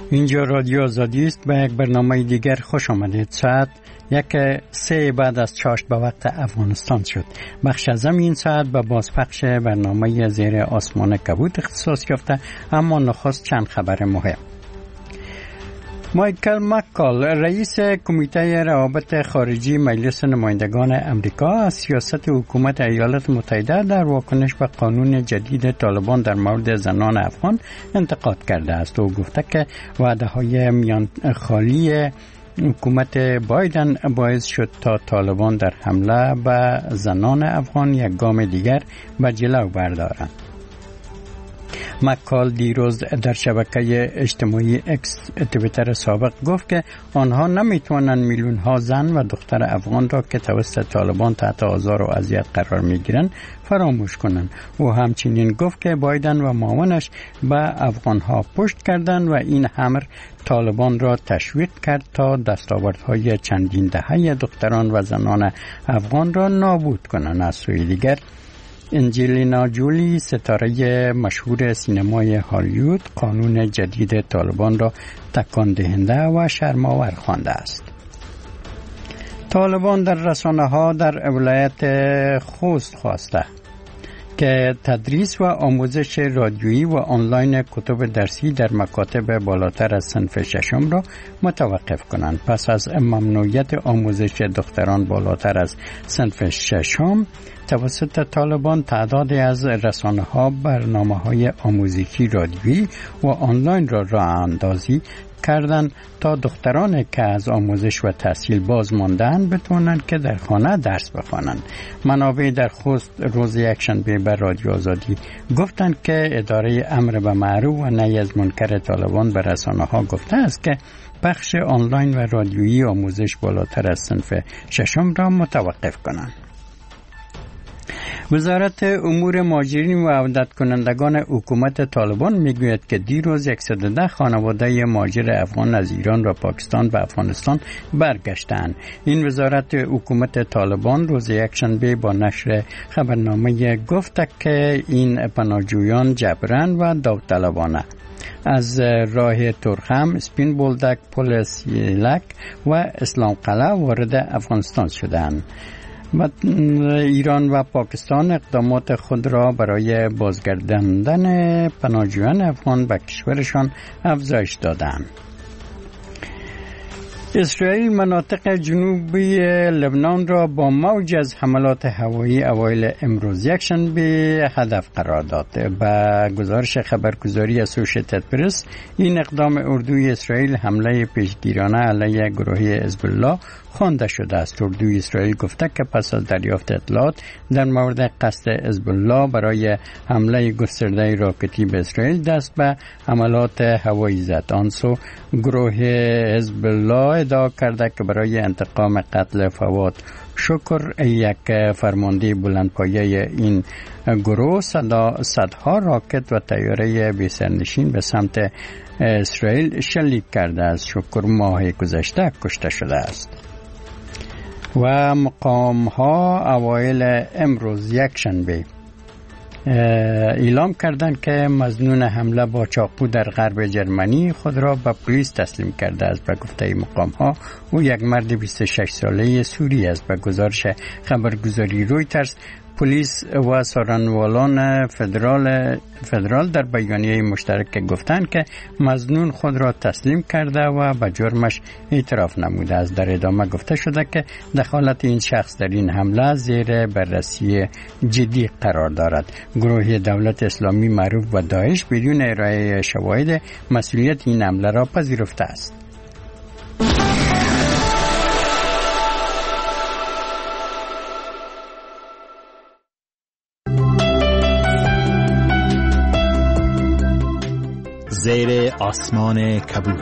اینجا رادیو آزادی است. به یک برنامه دیگر خوش آمدید. ساعت 1:03 بعد از چاشت به وقت افغانستان شد. بخش از این ساعت به بازپخش برنامه زیر آسمان کبود اختصاص یافته، اما نخست چند خبر مهم. مایکل مکال، رئیس کمیته روابط خارجی مجلس نمایندگان امریکا، از سیاست حکومت ایالات متحده در واکنش به قانون جدید طالبان در مورد زنان افغان انتقاد کرده است و گفته که وعده‌های میان خالی حکومت بایدن باعث شد تا طالبان در حمله به زنان افغان یک گام دیگر به جلو بردارند. مکال دیروز در شبکه اجتماعی اکس توییتر سابق گفت که آنها نمیتوانند میلیون ها زن و دختر افغان را که توسط طالبان تحت آزار و اذیت قرار میگیرند فراموش کنند. او همچنین گفت که بایدن و معاونش به افغان ها پشت کردند و این امر طالبان را تشویق کرد تا دستاوردهای چندین دهه دختران و زنان افغان را نابود کنند. از سوی دیگر انجلینا جولی، ستاره مشهور سینمای هالیوود، قانون جدید طالبان را تکان دهنده و شرم‌آور خوانده است. طالبان در رسانه‌ها در ولایت خوست خواسته که تدریس و آموزش رادیویی و آنلاین کتب درسی در مکاتب بالاتر از صنف ششم را متوقف کنند. پس از ممنوعیت آموزش دختران بالاتر از صنف ششم توسط طالبان، تعدادی از رسانه‌ها برنامه‌های آموزشی رادیویی و آنلاین را راه اندازی کردند تا دختران که از آموزش و تحصیل باز مانده‌اند بتوانند که در خانه درس بخوانند. منابع در خوست روز یکشنبه به رادیو آزادی گفتند که اداره امر به معروف و نهی از منکر طالبان به رسانه‌ها گفته است که بخش آنلاین و رادیویی آموزش بالاتر از صنف ششم را متوقف کنند. وزارت امور مهاجرین و عودت کنندگان حکومت طالبان میگوید که دیروز 110 خانواده مهاجر افغان از ایران و پاکستان به افغانستان برگشتند. این وزارت حکومت طالبان روز یکشنبه با نشر خبرنامه گفت که این پناهجویان جبران و داوطلبانه از راه ترخم، سپین بولدک، پل سیلک و اسلام قلعه وارد افغانستان شدند. ایران و پاکستان اقدامات خود را برای بازگرداندن پناهجویان افغان به کشورشان افزایش دادند. اسرائیل مناطق جنوبی لبنان را با موج از حملات هوایی اوایل امروز یکشنبه هدف قرار داد. با گزارش خبرگزاری اسوشیتد پرس، این اقدام اردوی اسرائیل حمله پیشگیرانه علیه گروه حزب الله خوانده شده است. اردوی اسرائیل گفته که پس از دریافت اطلاعات در مورد قصد حزب الله برای حمله گسترده راکتی به اسرائیل دست به حملات هوایی زد. آنسو گروه حزب الله ادعا کرده که برای انتقام قتل فواد شکر، یک فرمانده بلندپایه این گروه، صدها راکت و طیاره بی‌سرنشین به سمت اسرائیل شلیک کرده است. شکر ماه گذشته کشته شده است. و مقام ها اوایل امروز یکشنبه اعلام کردند که مظنون حمله با چاقو در غرب جرمنی خود را به پلیس تسلیم کرده است. به گفته مقام ها او یک مرد 26 ساله سوری است. به گزارش خبرگزاری رویترز، پلیس و سارنوالان فدرال در بیانیه مشترک گفتند که مظنون خود را تسلیم کرده و به جرمش اعتراف نموده است. در ادامه گفته شده که دخالت این شخص در این حمله زیر بررسی جدی قرار دارد. گروه دولت اسلامی معروف به داعش بدون ارائه شواهد مسئولیت این حمله را پذیرفته است. زیر آسمان کبود.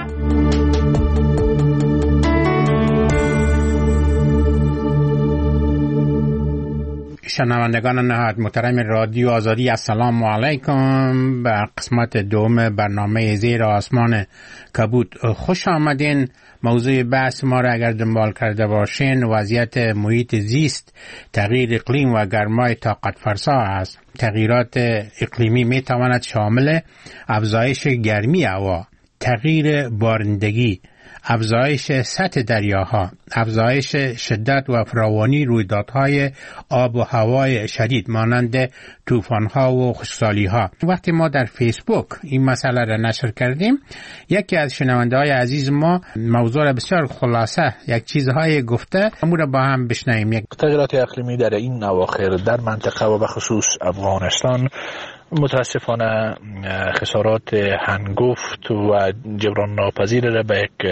شنوندگان نهایت محترم رادیو آزادی، السلام علیکم. به قسمت دوم برنامه زیر آسمان کبود خوش آمدین. موضوع بحث ما را اگر دنبال کرده باشین، وضعیت محیط زیست، تغییر اقلیم و گرمای طاقت فرسا است. تغییرات اقلیمی می تواند شامل افزایش گرمی هوا، تغییر بارندگی، افزایش سطح دریاها، افزایش شدت و فراوانی رویدادهای آب و هوای شدید مانند طوفان‌ها و خشکسالی‌ها. وقتی ما در فیسبوک این مسئله را نشر کردیم، یکی از شنونده‌های عزیز ما موضوع را بسیار خلاصه یک چیزهای گفته، امور را با هم بشنویم. تغییرات اقلیمی در این اواخر در منطقه و به خصوص افغانستان متاسفانه خسارات هنگفت و جبران ناپذیر را به یک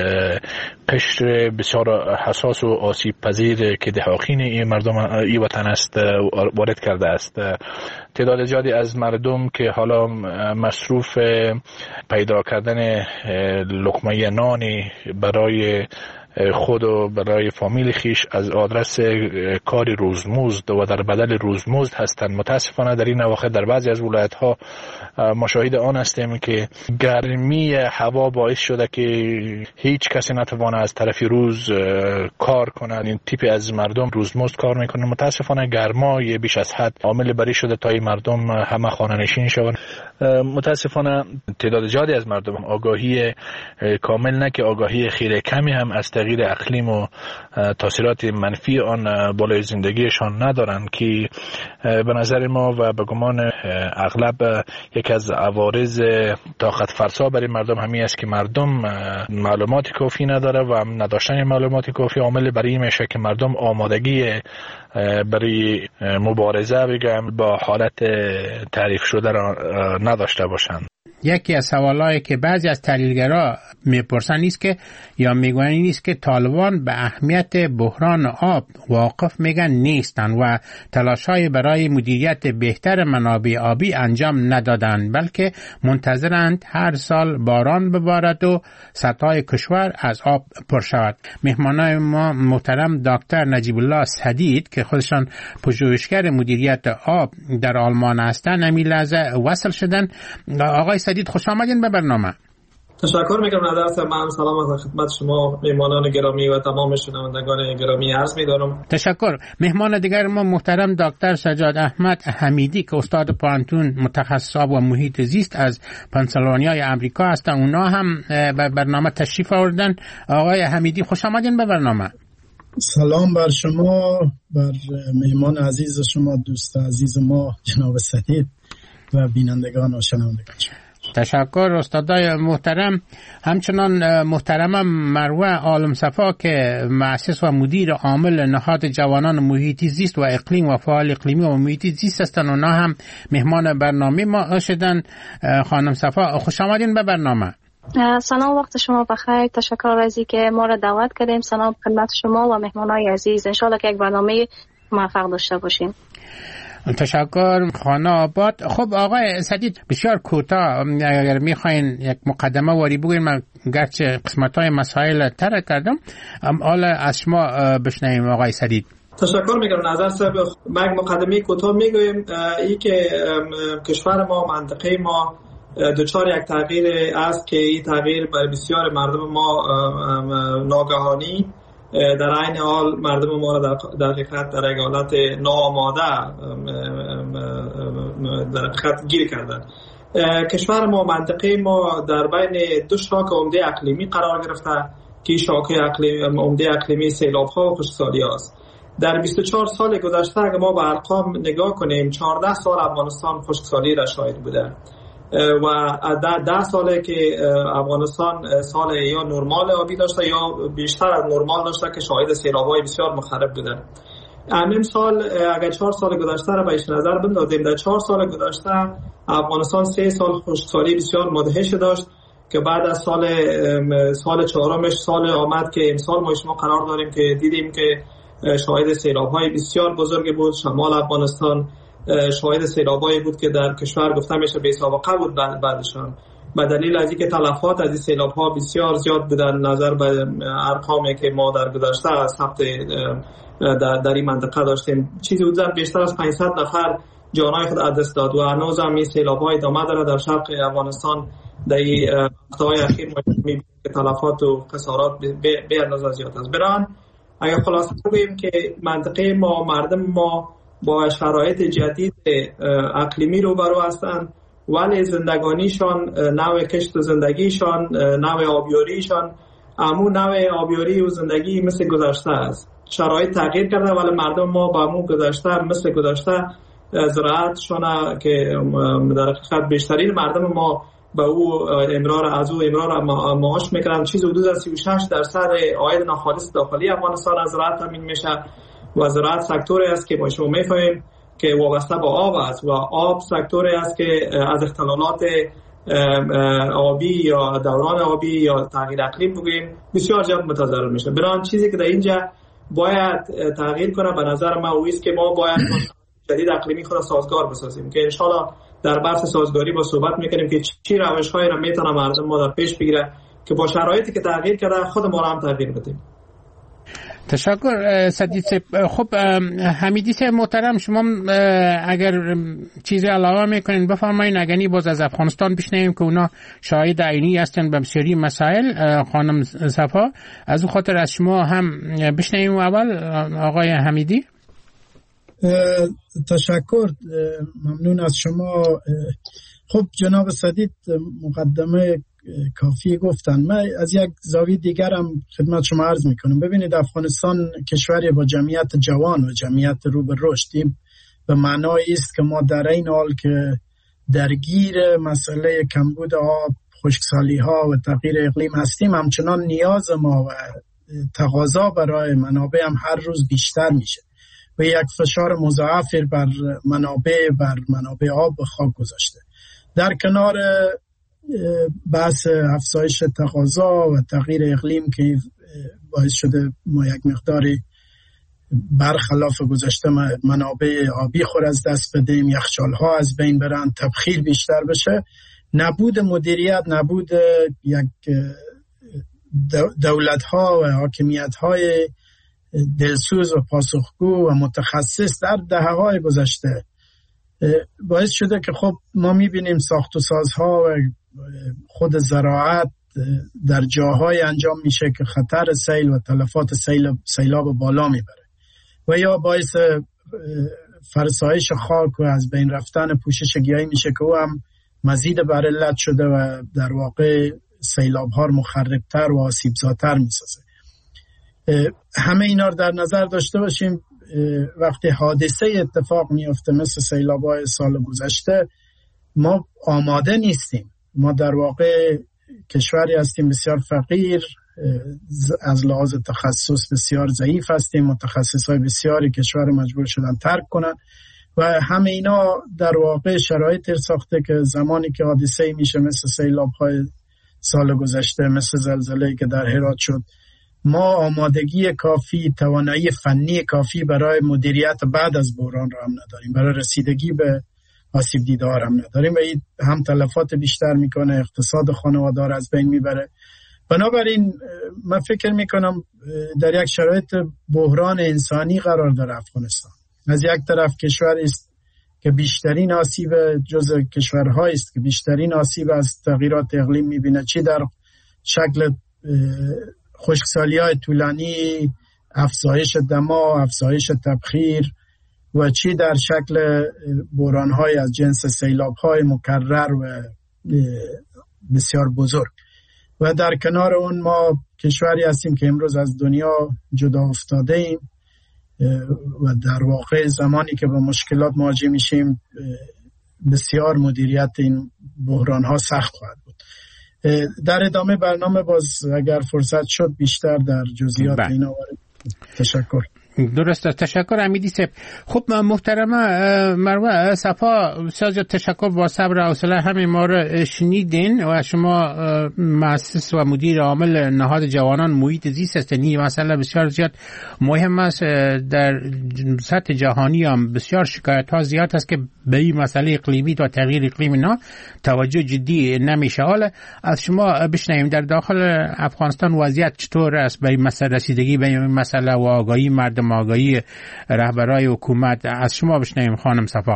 قشر بسیار حساس و آسیب پذیر که دهاقین این مردم این وطن است وارد کرده است. تعداد زیادی از مردم که حالا مصروف پیدا کردن لقمه نانی برای خود و برای فامیل خیش از آدرس کار روزمزد و در بدل روزمزد هستند. متاسفانه در این اواخر در بعضی از ولایت‌ها ما شاهد آن هستیم که گرمی هوا باعث شده که هیچ کسی نتوانه از طرف روز کار کنه. این تیپی از مردم روزمزد کار میکنه. متاسفانه گرمای بیش از حد عامل بری شده تا این مردم همه خانه نشین شوند. متاسفانه تعداد زیادی از مردم آگاهی کامل نه که آگاهی خیلی کمی هم از تغییر اقلیم و تاثیرات منفی آن بالای زندگیشان ندارند که به نظر ما و به گمان اغلب یک از عوارض طاقت فرسا برای مردم همین است که مردم معلومات کافی نداره و نداشتن معلومات کافی عامل برای این میشه که مردم آمادگی برای مبارزه بگم با حالت تعریف شده را نداشته باشند. یکی از سوالایی که بعضی از تحلیلگرا میپرسن نیست که یا میگن نیست که طالبان به اهمیت بحران آب واقف میگن نیستن و تلاش‌های برای مدیریت بهتر منابع آبی انجام ندادن، بلکه منتظرند هر سال باران ببارد و سطح کشور از آب پر شود. مهمانای ما محترم دکتر نجیب الله سدید که خودشان پژوهشگر مدیریت آب در آلمان هستند همین لحظه وصل شدن. آقای سدید خوش آمدین به برنامه. تشکر میکنم نظرت من. سلام از خدمت شما میهمانان گرامی و تمام شنوندگان گرامی عرض می‌دارم. تشکر. مهمان دیگر ما محترم دکتر سجاد احمد حمیدی که استاد پانتون متخصص آب و محیط زیست از پنسیلوانیای آمریکا هستند. اونا هم به برنامه تشریف آوردن. آقای حمیدی خوش آمدین به برنامه. سلام بر شما، بر مهمان عزیز شما، دوست عزیز ما جناب سدید و بینندگان و شنوندگان. تشکر استادای محترم. همچنان محترم مروه عالمصفا که مؤسس و مدیر عامل نهاد جوانان محیطی زیست و اقلیم و فعال اقلیمی و محیطی زیست هستند. اونا هم مهمان برنامه ما شدن. خانم صفا خوش آمدین به برنامه. سلام، وقت شما بخیر. تشکر از اینکه ما را دعوت کردیم. سلام خدمت شما و مهمانای عزیز. ان شاءالله که یک برنامه موفق داشته باشیم. تشکر خانه آباد. خب آقای سدید بسیار کوتاه اگر میخواین یک مقدمه واری بگوین، من گرچه قسمت‌های مسائل طرح کردم، حالا از شما بشنویم آقای سدید. تشکر میکنم. نظر صاحب من مقدمه کوتاه میگویم ای که کشور ما منطقه ما دوچار یک تغییر است که این تغییر برای بسیار مردم ما ناگهانی در عین حال مردم ما را در حقیقت در یک حالت ناآماده در حقیقت گیر کردن. کشور ما منطقه ما در بین دو شاخه عمده اقلیمی قرار گرفته که شاخه عمده اقلیمی سیلاب‌ها و خشکسالی است. در 24 سال گذشته اگر ما به ارقام نگاه کنیم 14 سال افغانستان خشکسالی را شاهد بوده و 10 ساله که افغانستان سال یا نرمال آبی داشته یا بیشتر از نرمال داشته که شاهد سیلاب‌های بسیار مخرب بودن. همین سال اگر 4 سال گذشته را پیش نظر بندازیم، در 4 سال گذشته افغانستان 3 سال خشکسالی بسیار مدهش داشت که بعد از سال چهارمش سال آمد که امسال ما شما قرار داریم که دیدیم که شاهد سیلاب‌های بسیار بزرگ بود. شمال افغانستان شاهد سیلابایی بود که در کشور گفته میشه بی سابقه بود بعدشان، به دلیل از اینکه تلفات از این سیلاب‌ها بسیار زیاد بودن نظر به ارقامی که ما در گذشته ثبت در این منطقه داشتیم. چیزی حدود بیشتر از 500 نفر جانای خود از دست داد و هنوز هم این سیلاب‌ها ادامه داره در شرق افغانستان. در این هفته‌های اخیر ما می‌بینیم که تلفات و خسارات به اندازه زیاد است. بران اگر خلاصه بگوییم که منطقه ما مردم ما با شرایط جدید اقلیمی روبرو هستند ولی زندگانیشان، نوع کشت و زندگیشان، نوع آبیاریشان همون نوع آبیاری و زندگی مثل گذشته است. شرایط تغییر کرده ولی مردم ما با همون گذشته مثل گذشته زراعتشان که در حقیقت بیشترین مردم ما به او امرار معاش میکنن. چیز حدود 36% عاید ناخالص داخلی افغانستان از زراعت تامین میشه و زراعت سکتوری است که ما شما میفهمیم که وابسته با آب است و آب سکتوری است که از اختلالات آبی یا دوران آبی یا تغییر اقلیم بگوییم بسیار زیاد متضرر میشه. برای چیزی که در اینجا باید تغییر کنه به نظر من اویی است که ما باید جدید اقلیمی خود سازگار بسازیم که انشالله در بحث سازگاری با صحبت میکنیم که چی روش‌هایی را میتونه مردم ما در پیش بگیره که با شرایطی که تغییر کرده خود ما را هم تغییر بدیم. تشکر سدید صاحب. خب حمیدی صاحب محترم، شما اگر چیزی علاوه میکنین بفرمایین. اگرنی باز از افغانستان بشنویم که اونا شاهد عینی هستن به بسیاری مسائل. خانم صفا، از اون خاطر از شما هم بشنویم اول. آقای حمیدی. تشکر، ممنون از شما. خب جناب سدید مقدمه کافی گفتن. من از یک زاویه دیگر هم خدمت شما عرض میکنم. ببینید افغانستان کشوری با جمعیت جوان و جمعیت رو به رشد به معنای است که ما در این حال که درگیر مسئله کمبود آب، خشکسالی ها و تغییر اقلیم هستیم، همچنان نیاز ما و تقاضا برای منابع هم هر روز بیشتر میشه و یک فشار مضاعف بر منابع آب و خاک گذاشته. در کنار بحث افزایش تقاضا و تغییر اقلیم که باعث شده ما یک مقداری برخلاف گذشته منابع آبی خور از دست بدیم، یخچال‌ها از بین برن، تبخیر بیشتر بشه، نبود مدیریت، نبود یک دولت‌ها و حاکمیت‌های دلسوز و پاسخگو و متخصص در دهه‌های گذشته باعث شده که خب ما می‌بینیم ساخت و سازها و خود زراعت در جاهای انجام میشه که خطر سیل و تلفات سیلاب بالا میبره و یا باعث فرسایش خاک و از بین رفتن پوشش گیاهی میشه که او هم مزید بر علت شده و در واقع سیلاب ها رو مخربتر و آسیبزاتر میسازه. همه اینا رو در نظر داشته باشیم. وقتی حادثه اتفاق میفته مثل سیلاب های سال گذشته، ما آماده نیستیم. ما در واقع کشوری هستیم بسیار فقیر، از لحاظ تخصص بسیار ضعیف هستیم، متخصصای بسیاری کشور مجبور شدن ترک کنن و همه اینا در واقع شرایط ساخته که زمانی که حادثه میشه مثل سیلاب‌های سال گذشته، مثل زلزله‌ای که در هرات شد، ما آمادگی کافی، توانایی فنی کافی برای مدیریت بعد از بحران را هم نداریم، برای رسیدگی به آسیب دیده ها هم نداریم و این هم تلفات بیشتر میکنه، اقتصاد خانوادار از بین میبره. بنابراین من فکر میکنم در یک شرایط بحران انسانی قرار داره افغانستان. از یک طرف کشوری است که بیشترین آسیب جزء کشورهایی است که بیشترین آسیب از تغییرات اقلیم میبینه، چی در شکل خشکسالی‌های طولانی، افزایش دما، افزایش تبخیر و چی در شکل بحران‌های از جنس سیلاب‌های مکرر و بسیار بزرگ. و در کنار اون ما کشوری هستیم که امروز از دنیا جدا افتاده ایم و در واقع زمانی که با مشکلات مواجه میشیم بسیار مدیریت این بحران‌ها سخت خواهد بود. در ادامه برنامه باز اگر فرصت شد بیشتر در جزئیات اینا وارد. تشکر. درست، تشکر حمیدی صاحب. خب محترمه مروه صفا، بسیار تشکر، با صبر و حوصله همه ما رو شنیدین و شما مؤسس و مدیر عامل نهاد جوانان محیط زیست هستین. این مسئله بسیار زیاد مهم است. در سطح جهانی هم بسیار شکایت ها زیاد است که به این مسئله اقلیمی و تغییر اقلیم اینا توجه جدی نمیشه. حالا از شما بشنویم در داخل افغانستان وضعیت چطور است به این مسئله، رسیدگی به این مسئله و آگاهی مردم، آگاهی رهبرای حکومت. از شما بشنویم خانم صفا.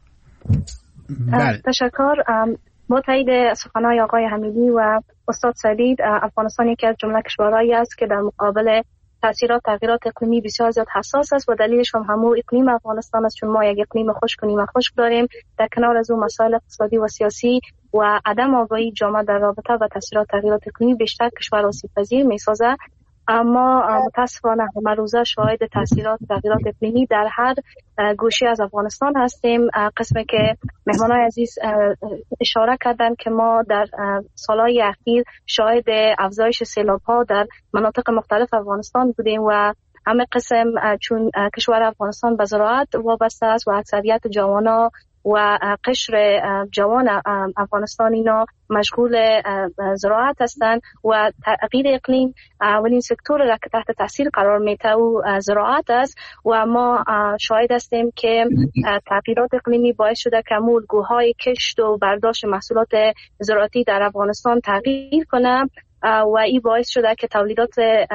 بله. تشکر. با تایید سخنهای آقای حمیدی و استاد سدید، افغانستان یکی از جمله کشورهایی است که در مقابل تاثیرات تغییرات اقلیمی بسیار زیاد حساس است و دلیلش هم همون اقلیم افغانستان است، چون ما یک اقلیم خشک و نیمه خشک داریم. در کنار از اون مسائل اقتصادی و سیاسی و عدم آگاهی جامعه در رابطه با تاثیرات تغییرات اقلیمی بیشتر کشور آسیب پذیر می‌سازه. اما متاسفانه همه روزه شاهد تاثیرات تغییرات اقلیمی در هر گوشه از افغانستان هستیم. قسمی که مهمانای عزیز اشاره کردن که ما در سالهای اخیر شاهد افزایش سیلاب‌ها در مناطق مختلف افغانستان بودیم و همه قسم چون کشور افغانستان به زراعت وابسته است و اکثریت جوانان و قشر جوان افغانستان اینا مشغول زراعت هستند و تغییر اقلیم اولین سکتور را که تحت تاثیر قرار میده و زراعت است و ما شاهد هستیم که تغییرات اقلیمی باعث شده که الگوهای کشت و برداشت محصولات زراعتی در افغانستان تغییر کنه و این باعث شده که تولیدات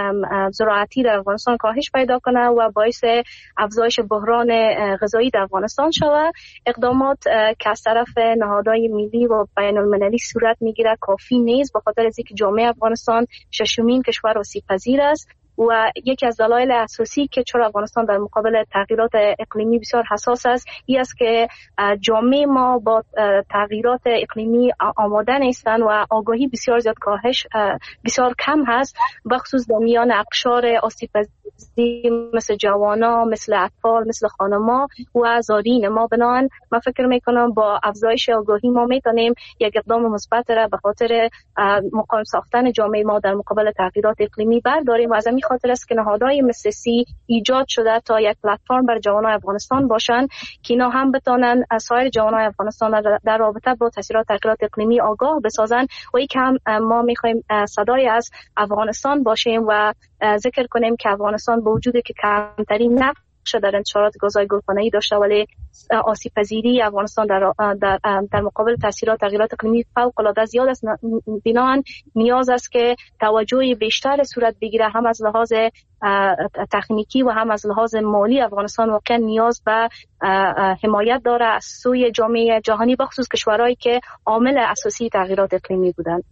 زراعتی در افغانستان کاهش پیدا کنه و باعث افزایش بحران غذایی در افغانستان شود. اقدامات که از طرف نهادهای ملی و بین المللی صورت میگیره کافی نیست، به خاطر از اینکه جامعه افغانستان ششمین کشور آسیب پذیر است و یکی از دلایل اساسی که چرا افغانستان در مقابل تغییرات اقلیمی بسیار حساس است این است که جامعه ما با تغییرات اقلیمی آماده نیستند و آگاهی بسیار زیاد کاهش بسیار کم هست، بخصوص در میان اقشار آسیب پذیر مثل جوانا، مثل اطفال، مثل خانما و زارین ما. بنابراین من فکر میکنم با افزایش آگاهی ما میتونیم یک اقدام مثبت را به خاطر مقاوم ساختن جامعه ما در مقابل تغییرات اقلیمی برداریم و از همین خاطر است که نهادهای مثل سی ایجاد شده تا یک پلتفرم بر جوانان افغانستان باشند که اینا هم بتونن سایر جوانان افغانستان در رابطه با تاثیرات تغییرات اقلیمی آگاه بسازن و یک هم ما میخوایم صدای از افغانستان باشیم و ذکر کنیم که افغانستان با وجودی که کمترین نقش در انتشارات گازهای گلخانه‌ای داشته ولی آسیب پذیری افغانستان در مقابل تاثیرات تغییرات اقلیمی فوق العاده زیاد است. بنابراین نیاز است که توجه بیشتر صورت بگیره، هم از لحاظ تکنیکی و هم از لحاظ مالی. افغانستان واقعا نیاز به حمایت داره از سوی جامعه جهانی، بخصوص کشورهایی که عامل اساسی تغییرات اقلیمی بودند.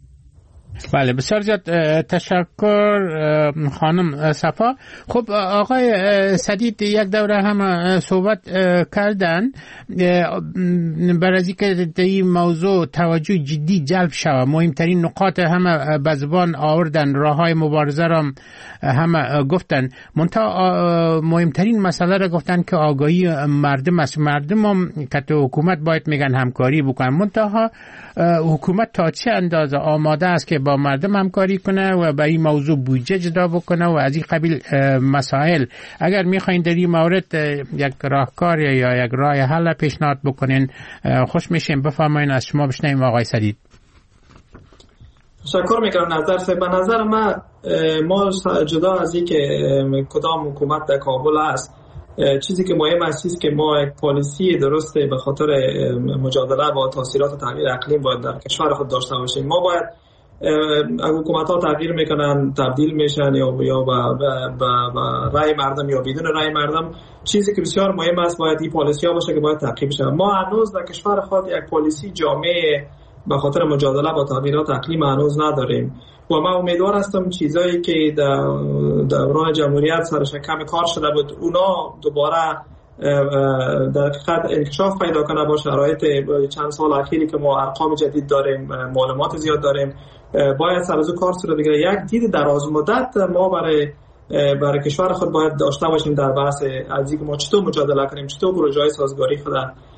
بله، بسیار زیاد تشکر خانم صفا. خب آقای سدید یک دوره هم صحبت کردن برای از اینکه این موضوع توجه جدی جلب شود، مهمترین نقاط همه به زبان آوردن، راههای مبارزه را همه گفتن، منتها مهمترین مسئله را گفتن که آگاهی مردم است. مردم هم که تو حکومت باید میگن همکاری بکنن، منتها حکومت تا چه اندازه آماده است که با مردم همکاری کنه و به این موضوع بودجه جدا بکنه و از این قبیل مسائل. اگر میخواین در این مورد یک راهکار یا یک راه حل پیشنهاد بکنین خوش میشیم. بفرمایید، از شما بشنویم آقای سدید. تشکر میکنم نظر به نظر ما جدا از این که کدام حکومت در کابل است، چیزی که مهم است که ما یک پالیسی درسته به خاطر مجادله با تاثیرات تغییر اقلیم باید در کشور خود داشته باشیم. ما باید حکومت ها تغییر میکنن، تبدیل میشن یا با رای مردم یا بدون رای مردم. چیزی که بسیار مهم است باید این پالیسی ها باشه که باید تعقیب شه. ما هنوز در کشور خود یک پالیسی جامع به خاطر مجادله با تغییرات اقلیم هنوز نداریم و من امیدوار هستم چیزایی که در دوران جمهوریت سرش کم کار شده بود اونا دوباره در حقیقت انکشاف پیدا کنه با شرایط چند سال اخیری که ما ارقام جدید داریم، معلومات زیاد داریم، باید سر از کار صورت بگیره. یک دید دراز مدت ما برای کشور خود باید داشته باشیم در بحث از اینکه ما چطور مجادله کنیم، چطور پروژه‌های سازگاری خود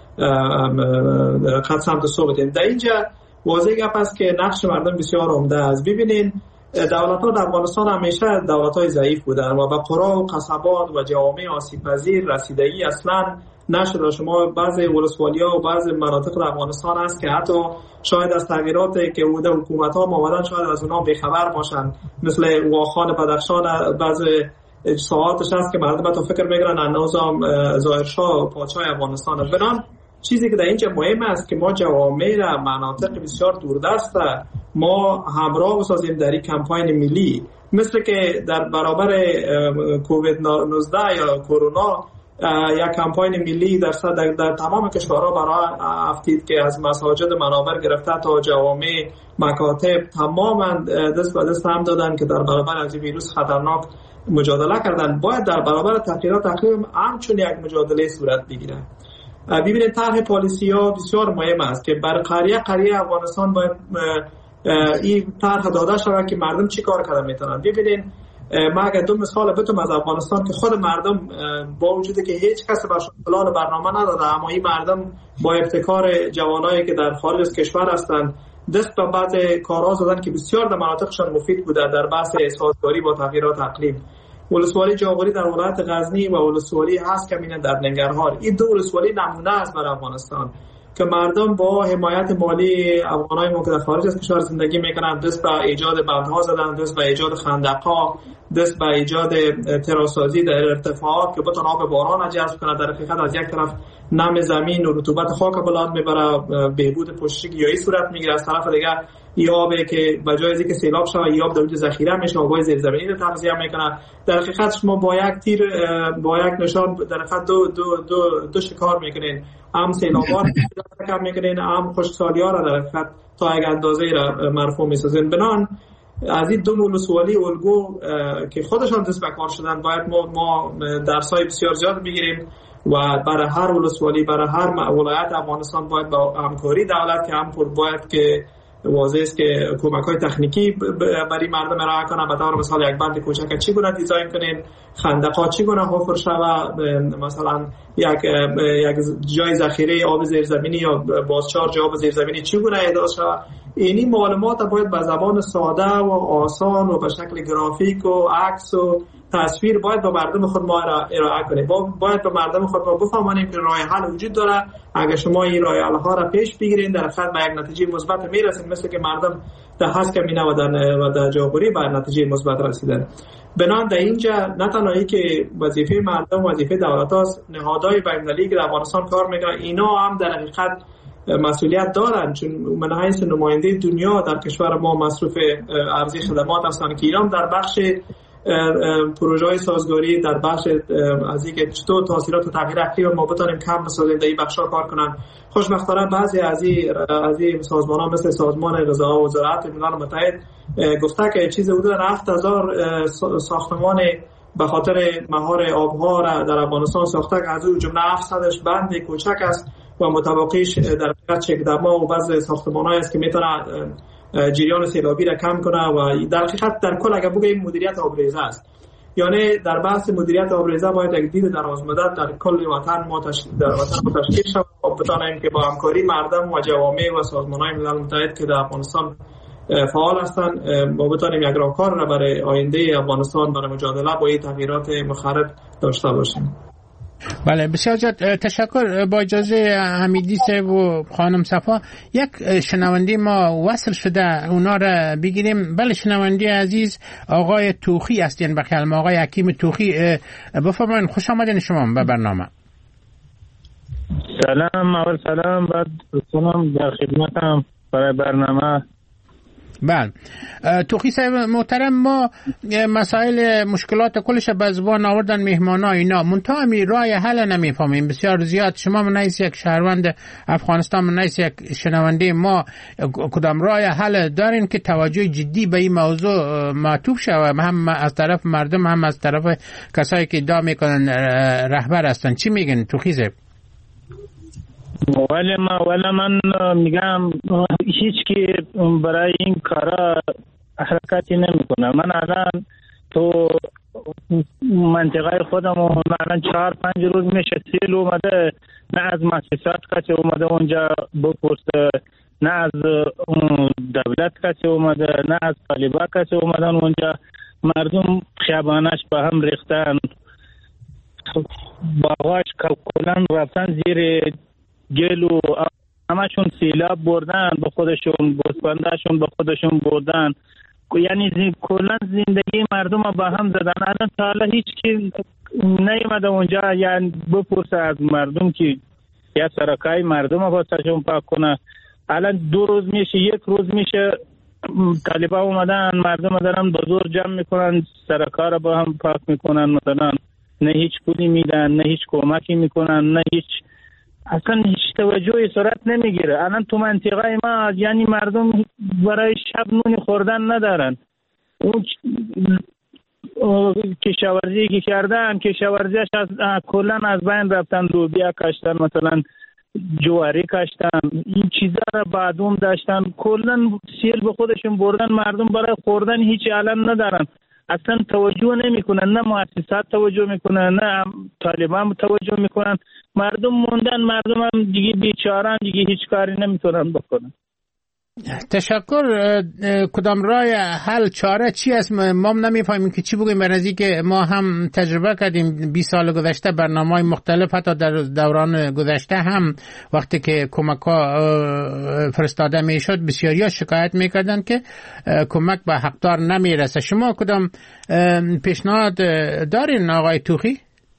در سمت سوق بدیم. در اینجا واضح گپ است که نقش مردم بسیار عمده است. ببینین دولت‌ها در افغانستان همیشه دولت‌های ضعیف بودن و به قرا و قصبات و جوامع آسیب پذیر رسیدگی اصلاً نشده. شما بعضی ولسوالی‌ها و بعضی مناطق در افغانستان هست که حتی شاید از تغییراتی که بوده حکومت‌ها آمدن شاید از اونها بی‌خبر باشن، مثل واخان بدخشان. بعضی ساعاتش هست که مردم تو فکر می‌گیرن نظام ظاهرشاه پادشاه افغانستان. بنابراین چیزی که در اینجا مهم است که ما جوامع را مناطق بسیار دوردست ما همراه بسازیم در این کمپاین ملی، مثل که در برابر کووید 19 یا کرونا یک کمپاین ملی در تمام کشورها برای افتید که از مساجد منابر گرفته تا جوامع مکاتب تماما دست به دست هم دادن که در برابر از ویروس خطرناک مجادله کردن. باید در برابر تغییرات اقلیم همچون یک مجادله صورت بگیره. ببینید طرح پالیسی ها بسیار مهم است که بر قریه افغانستان باید این طرح داده شود که مردم چی کار کردن میتونن. ببینید ما اگر دو مثال بتونم از افغانستان که خود مردم با وجودی که هیچ کس برشون پلان برنامه نداده، اما این مردم با ابتکار جوانایی که در خارج از کشور هستند دست به بعض کارها زدن که بسیار در مناطقشان مفید بوده در بحث سازگاری با تغییرات اقلیم. ولسوالی جاغوری در ولایت غزنی و ولسوالی هست کمینه در ننگرهار، این دو ولسوالی نمونه است برای افغانستان که مردم با حمایت مالی افغانای ما که در خارج از کشور زندگی میکنن دست به ایجاد بندها زدن، دست به ایجاد خندق‌ها، دست به ایجاد تراسازی در ارتفاعات که بتونه آب باران جذب کنه. در حقیقت از یک طرف نم زمین و رطوبت خاک بلند میبره، بهبود پوشش گیاهی صورت میگیره، از طرف دیگه این آبی که به جای اینکه سیلاب شه این آب در اونجا ذخیره میشه، آبای زیرزمینی رو تغذیه میکنه. در حقیقت شما با یک تیر با یک نشان در حقیقت دو شکار میکنین، هم سیلابات کم میکنین، هم خشکسالی ها را در حقیقت تا یک اندازه را مرفوع میسازین. بنان از این دو ولسوالی الگو که خودشان دست به کار شدن باید ما درسای بسیار زیاد بگیریم و برای هر ولسوالی برای هر ولایت افغانستان باید با همکاری دولت که هم باید که واضح است که کمک‌های تکنیکی برای مردم ارائه کنه. به طور مثال یک بند کوچک چگونه دیزاین کنین، خندق‌ها چگونه حفر شود، مثلا یک جای ذخیره آب زیرزمینی یا بازچارج آب زیرزمینی چگونه اعداد شود. اینی معلومات باید به زبان ساده و آسان و به شکل گرافیک و عکس و تصویر باید به مردم خود ما ارائه کنیم. باید به مردم خود ما بفهمانیم که راه حل وجود داره. اگر شما این راه حل ها را پیش بگیرین در حقیقت به یک نتیجه مثبت میرسید، مثل که مردم در هست کمینه و در جاغوری به نتیجه مثبت رسیدن. بنابراین در اینجا نه تنهایی که وظیفه مردم وظیفه دولت است، نهادهای بین‌المللی که در افغانستان کار میکنن اینا هم در حقیقت مسئولیت دارن، چون من حیث نماینده دنیا در کشور ما مصرف ارزی خدمات هستن که ایران در بخش پروژه‌های سازگاری در بخش از اینکه چطور تاثیرات تغییر اقلیم ما بتونیم کم بسازیم در این بخشا کار کنن. خوشبختانه بعضی از این سازمان‌ها مثل سازمان غذا و زراعت ملل متحد گفته که چیز حدود 7000 ساختمان به خاطر مهار آبها را در افغانستان ساخته که از اون جمله 700ش بند کوچک است و متوقعش در حقیقت چکدما و بعض ساختمان‌ها است که میتونه جریان سیلابی را کم کنه و در حقیقت در کل اگر بگیم مدیریت آبریزه است. یعنی در بحث مدیریت آبریزه باید یک دید دراز مدت در کل وطن ما تشکیل شود و بتانیم که با همکاری مردم و جوامع و سازمان‌های ملل متحد که در افغانستان فعال هستند ما بتانیم یک راهکار را برای آینده افغانستان برای مجادله با این تغییرات مخرب داشته باشیم. بله بسیار زیاد تشکر. با اجازه حمیدی صاحب و خانم صفا یک شنونده ما وصل شده اونا را بگیریم. بله شنونده عزیز آقای توخی هستین به کلمه آقای حکیم توخی بفرمایید. خوش آمدین شما به برنامه. سلام اول سلام بعد سلام در خدمتم برای برنامه. بله توخی صاحب محترم ما مسائل مشکلات کلش به زبان آوردن مهمانا اینا منتها می راه حل نمیفهمیم بسیار زیاد. شما من نیست یک شهروند افغانستان من نیست یک شنونده ما کدام راه حل دارین که توجه جدی به این موضوع معطوف شود هم از طرف مردم هم از طرف کسایی که ادعا میکنن رهبر هستن؟ چی میگن توخی صاحب؟ ولی من میگم هیچ که برای این کارا حرکتی نمیکنه. من الان تو منطقه خودم الان 4-5 روز میشه سیل اومده، نه از مؤسسات کسی اومده اونجا بپرسه، نه از دولت کسی اومده، نه از طالبا کسی اومدن اونجا. مردم خیابانش به هم ریختن، باغاش کلن رفتن زیر گل و همشون سیلاب بردن به خودشون، گوسفنداشون به خودشون بردن. یعنی کلا زندگی مردم با هم زدن. الان تا حالا هیچ کی نیومده اونجا یعنی بپرسه از مردم که یا سرکای مردم واسهشون پاک کنه. الان 2 روز میشه 1 روز میشه طالبا اومدن مردم دارن به زور جمع میکنن سرکا رو با هم پاک میکنن. مثلا نه هیچ پولی میدن، نه هیچ کمکی میکنن، نه هیچ، اصلا هیچ توجهی صورت نمیگیره. الان تو منطقه ما یعنی مردم برای شب نون خوردن ندارن. اون کشاورزی که کردن، کشاورزیش کلا از بین رفتن. لوبیا کاشتن، مثلا جواری کاشتن، این چیزا را بعدوم داشتن، کلا سیل به خودشون بردن. مردم برای خوردن هیچ علم ندارن، اصلا توجه نمیکنن، نه مؤسسات توجه میکنن، نه طالبان توجه میکنن. مردم موندن، مردم هم دیگه بیچارن، دیگه هیچ کاری نمیتونن بکنن. تشکر. کدام راه حل، چاره چی است؟ ما نمیفهمیم که چی بگویم. برای که ما هم تجربه کردیم 20 سال گذشته، برنامه‌های مختلف، حتی در دوران گذشته هم وقتی که کمک‌ها فرستاده میشد بسیاری‌ها شکایت میکردن که کمک به حقدار نمیرسه. شما کدام پیشنهاد دارین آقای توخی؟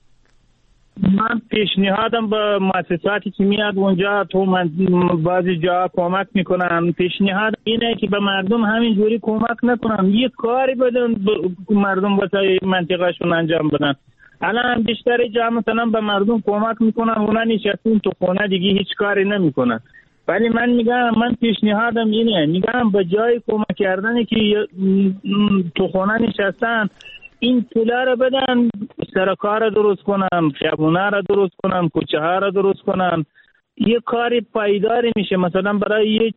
من پیشنهادم به مؤسساتی که میاد اونجا تو بعضی جا کمک میکنن، پیشنهاد اینه که به مردم همینجوری کمک نکنن، یه کاری بدن مردم واسه منطقهشون انجام بدن. الان بیشتر جا مثلا به مردم کمک میکنن، اونا نشستون تو خونه دیگه هیچ کاری نمیکنن. ولی من میگم، من پیشنهادم اینه، میگم به جای کمک کردن که تو خونه نشستن، این پولا رو بدن سرکار رو درست کنن، خیابونا رو درست کنن، کوچه ها رو درست کنن، یه کاری پایداری میشه، مثلا برای یه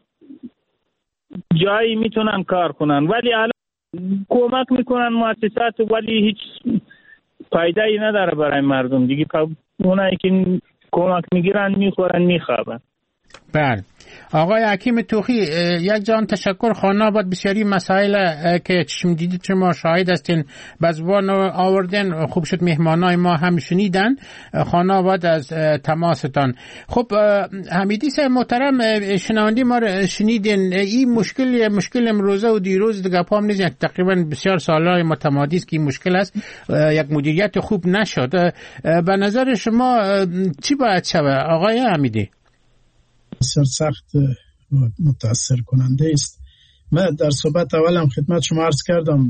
جایی میتونن کار کنن. ولی الان کمک میکنن مؤسسات، ولی هیچ پایداری نداره برای مردم دیگه. اونایی که کمک میگیرن میخورن میخوابن. بله. آقای حکیم توخی، یک جان تشکر. خانه آباد بسیاری مسائل که چشم دیدید شما شاهد هستین به زبان آوردن. خوب شد مهمانای ما هم شنیدن. خانه آباد از تماستان. خب حمیدی صاحب محترم، شنوندی ما رو شنیدین. این مشکل امروزه و دیروز دیگه پام نیست، تقریبا بسیار سالهای متمادی است که این مشکل است. یک مدیریت خوب نشد. به نظر شما چی باید شود آقای حمیدی؟ بسیار سخت و متاثر کننده است. من در صحبت اولم خدمت شما عرض کردم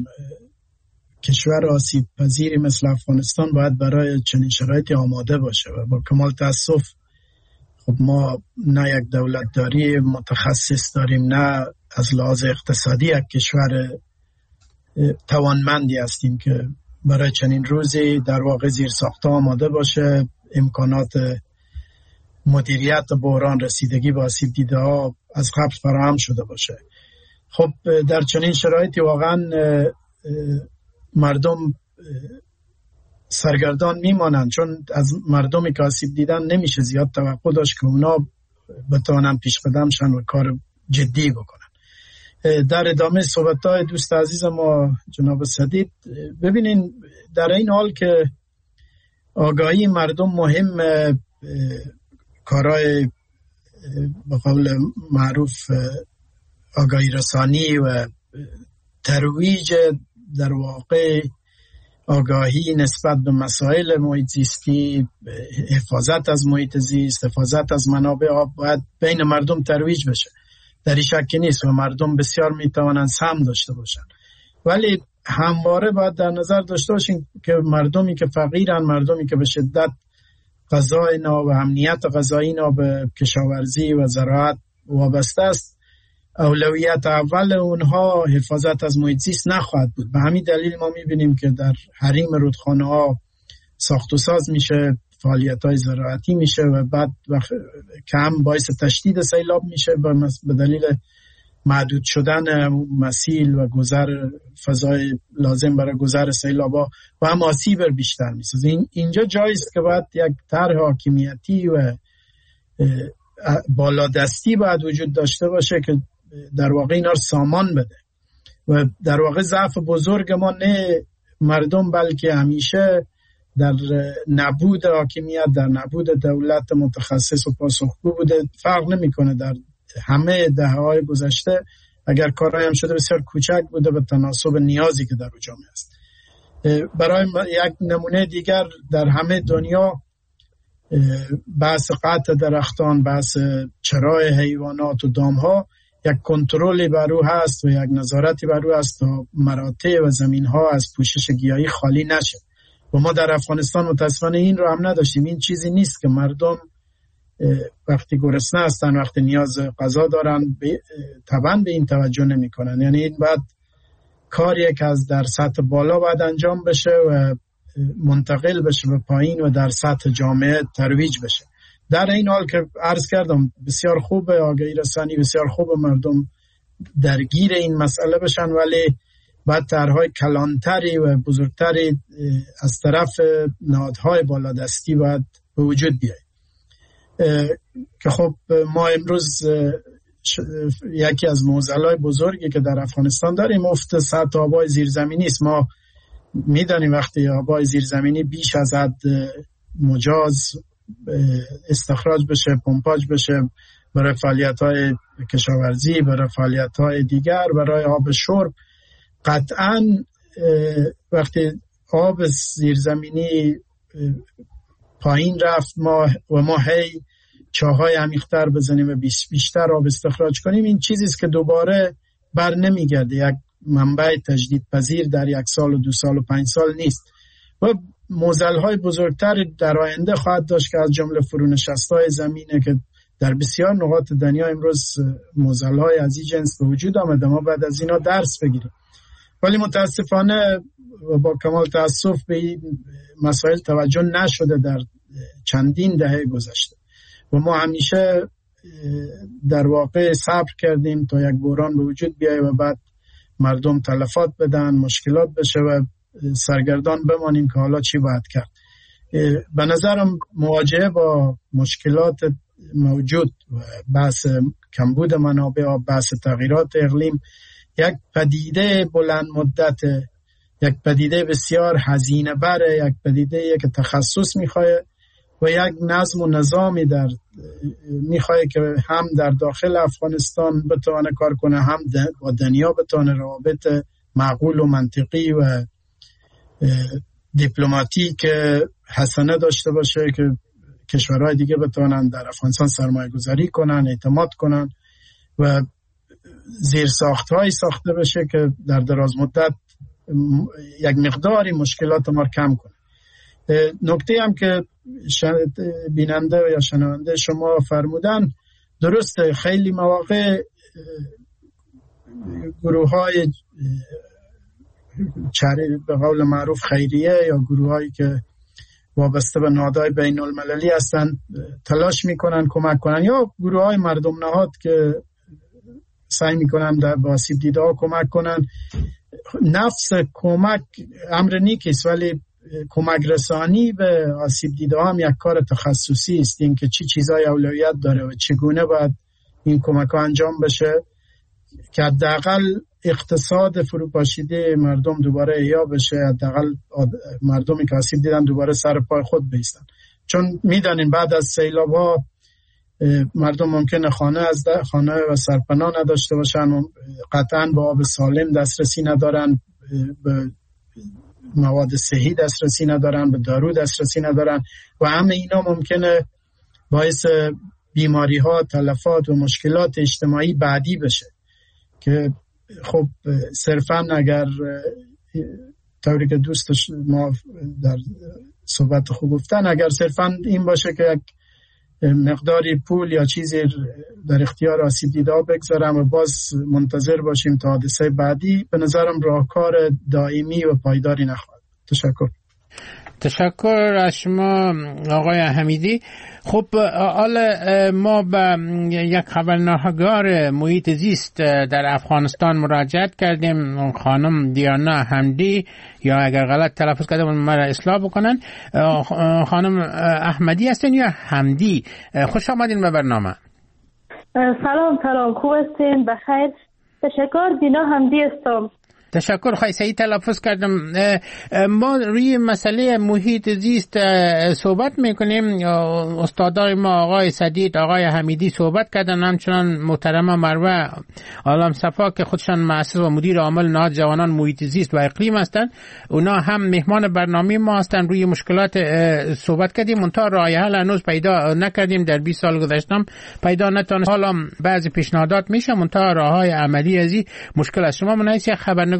کشور آسیب پذیری مثل افغانستان باید برای چنین شرایطی آماده باشه و با کمال تاسف خب ما نه یک دولتداری متخصص داریم، نه از لحاظ اقتصادی یک کشور توانمندی هستیم که برای چنین روزی در واقع زیر ساخته آماده باشه، امکانات مدیریت بحران، رسیدگی با آسیب دیده ها از قبل فراهم شده باشه. خب در چنین شرایطی واقعا مردم سرگردان میمانند، چون از مردمی که آسیب دیدن نمیشه زیاد توقع داشت که اونا بتوانن پیش قدم شن و کار جدی بکنن. در ادامه صحبت‌های دوست عزیز ما جناب سدید، ببینین در این حال که آگاهی مردم مهم، کارهای به قول معروف آگاهی رسانی و ترویج در واقع آگاهی نسبت به مسائل محیط زیستی، حفاظت از محیط زیست، حفاظت از منابع آب باید بین مردم ترویج بشه. در این شکی نیست و مردم بسیار میتوانند سهم داشته باشن، ولی همواره باید در نظر داشته باشیم که مردمی که فقیرن، مردمی که به شدت غذای و امنیت غذایی به کشاورزی و زراعت وابسته است، اولویت اول اونها حفاظت از محیط زیست نخواهد بود. به همین دلیل ما میبینیم که در حریم رودخانه ها ساخت و ساز میشه، فعالیت های زراعتی میشه و بعد کم باعث تشدید سیلاب میشه به دلیل محدود شدن مسیل و گذر فضای لازم برای گذر سیلابا و هم آسیب بیشتر میسازه. اینجا جاییست که باید یک طرح حاکمیتی و بالادستی باید وجود داشته باشه که در واقع اینا رو سامان بده و در واقع ضعف بزرگ ما نه مردم بلکه همیشه در نبود حاکمیت، در نبود دولت متخصص و پاسخگو بوده. فرق نمیکنه در همه دهه‌های گذشته اگر کارهایی هم شده بسیار کوچک بوده به تناسب نیازی که در جامعه است. برای یک نمونه دیگر در همه دنیا بحث قطع درختان، بحث چرای حیوانات و دامها یک کنترلی بر او هست و یک نظارتی بر او هست تا مراتع و زمین‌ها از پوشش گیاهی خالی نشه. و ما در افغانستان متاسفانه این رو هم نداشتیم. این چیزی نیست که مردم وقتی گرسنه هستن، وقتی نیاز غذا دارن طبعا به این توجه نمی کنن. یعنی این بعد کاریه که از در سطح بالا باید انجام بشه و منتقل بشه به پایین و در سطح جامعه ترویج بشه. در این حال که عرض کردم بسیار خوبه آگاهی رسانی، بسیار خوبه مردم درگیر این مسئله بشن، ولی باید طرح‌های کلانتری و بزرگتری از طرف نهادهای بالادستی باید به وجود بیاید. که خب ما امروز یکی از معضلات بزرگی که در افغانستان داریم افت سطح آبای زیرزمینی است. ما میدانیم وقتی آبای زیرزمینی بیش از حد مجاز استخراج بشه، پمپاژ بشه برای فعالیت‌های کشاورزی، برای فعالیت‌های دیگر، برای آب شرب، قطعاً وقتی آب زیرزمینی پایین رفت ما هی چاهای عمیق‌تر بزنیم و بیشتر آب استخراج کنیم، این چیزی است که دوباره بر نمیگرده. یک منبع تجدید پذیر در 1 سال و 2 سال و 5 سال نیست و معضل‌های بزرگتر در آینده خواهد داشت که از جمله فرونشست‌های زمینه که در بسیار نقاط دنیا امروز معضل‌های از این جنس به وجود آمده. ما بعد از اینا درس بگیریم، ولی متاسفانه و با کمال تأسف به این مسائل توجه نشده در چندین دهه گذشته و ما همیشه در واقع صبر کردیم تا یک بحران به وجود بیاید و بعد مردم تلفات بدن، مشکلات بشه و سرگردان بمانیم که حالا چی باید کرد. به نظرم مواجهه با مشکلات موجود و بحث کمبود منابع و بحث تغییرات اقلیم یک پدیده بلند مدت، یک پدیده بسیار هزینه بره، یک پدیده که تخصص میخواه و یک نظم و نظامی میخواه که هم در داخل افغانستان بتونه کار کنه، هم با دنیا بتونه روابط معقول و منطقی و دیپلماتیک حسنه داشته باشه که کشورهای دیگه بتونن در افغانستان سرمایه گذاری کنن، اعتماد کنن و زیرساخت‌هایی ساخته بشه که در دراز مدت یک مقداری مشکلات ما کم کنه. نکته هم که بیننده یا شنونده شما فرمودن درسته، خیلی مواقع گروه‌های به قول معروف خیریه یا گروه‌هایی که وابسته به نهادهای بین المللی هستن تلاش میکنن کمک کنن، یا گروه‌های مردم نهاد که سعی میکنن در آسیب دیده ها کمک کنن. نفس کمک امر نیکیست، ولی کمک رسانی به آسیب دیده ها هم یک کار تخصصی است. این که چی چیزای اولویت داره و چگونه باید این کمک ها انجام بشه که حداقل اقتصاد فروپاشیده مردم دوباره احیا بشه، حداقل مردمی که آسیب دیدن دوباره سر پای خود بایستن. چون میدانین بعد از سیلاب‌ها مردم ممکنه خانه و سرپناه نداشته باشن و قطعاً به آب سالم دسترسی ندارن، به مواد صحی دسترسی ندارن، به دارو دسترسی ندارن و همه اینا ممکنه باعث بیماری ها، تلفات و مشکلات اجتماعی بعدی بشه که خب صرفاً اگر طوری که دوست ما در صحبت خوب گفتن، اگر صرفاً این باشه که یک مقداری پول یا چیزی در اختیار آسیب دیده ها بگذارم و باز منتظر باشیم تا حادثه بعدی، به نظرم راهکار دائمی و پایداری نخواهد. تشکر از شما آقای حمیدی. خب حالا ما به یک خبرنگار محیط زیست در افغانستان مراجعت کردیم، خانم دیانا حمدی، یا اگر غلط تلفظ کردم مرا اصلاح بکنن. خانم احمدی هستین یا حمدی؟ خوش آمدین به برنامه. سلام خوب هستین؟ بخیر. تشکر. دینا حمدی هستم. تشکر. خواهی صحیح تلفظ کردم. ما روی مسئله محیط زیست صحبت میکنیم. استادای ما آقای سدید، آقای حمیدی صحبت کردن، همچنان محترمه مروه عالم صفا که خودشان مؤسس و مدیر عامل نهاد جوانان محیط زیست و اقلیم هستند، اونا هم مهمان برنامه ما هستند. روی مشکلات صحبت کردیم، منتها راه حل هنوز پیدا نکردیم. در 20 سال گذشتم پیدا نتونست. حالا بعضی پیشنهادات میشه، منتها راههای عملی ازی مشکل است. شما منایسی خبرنگار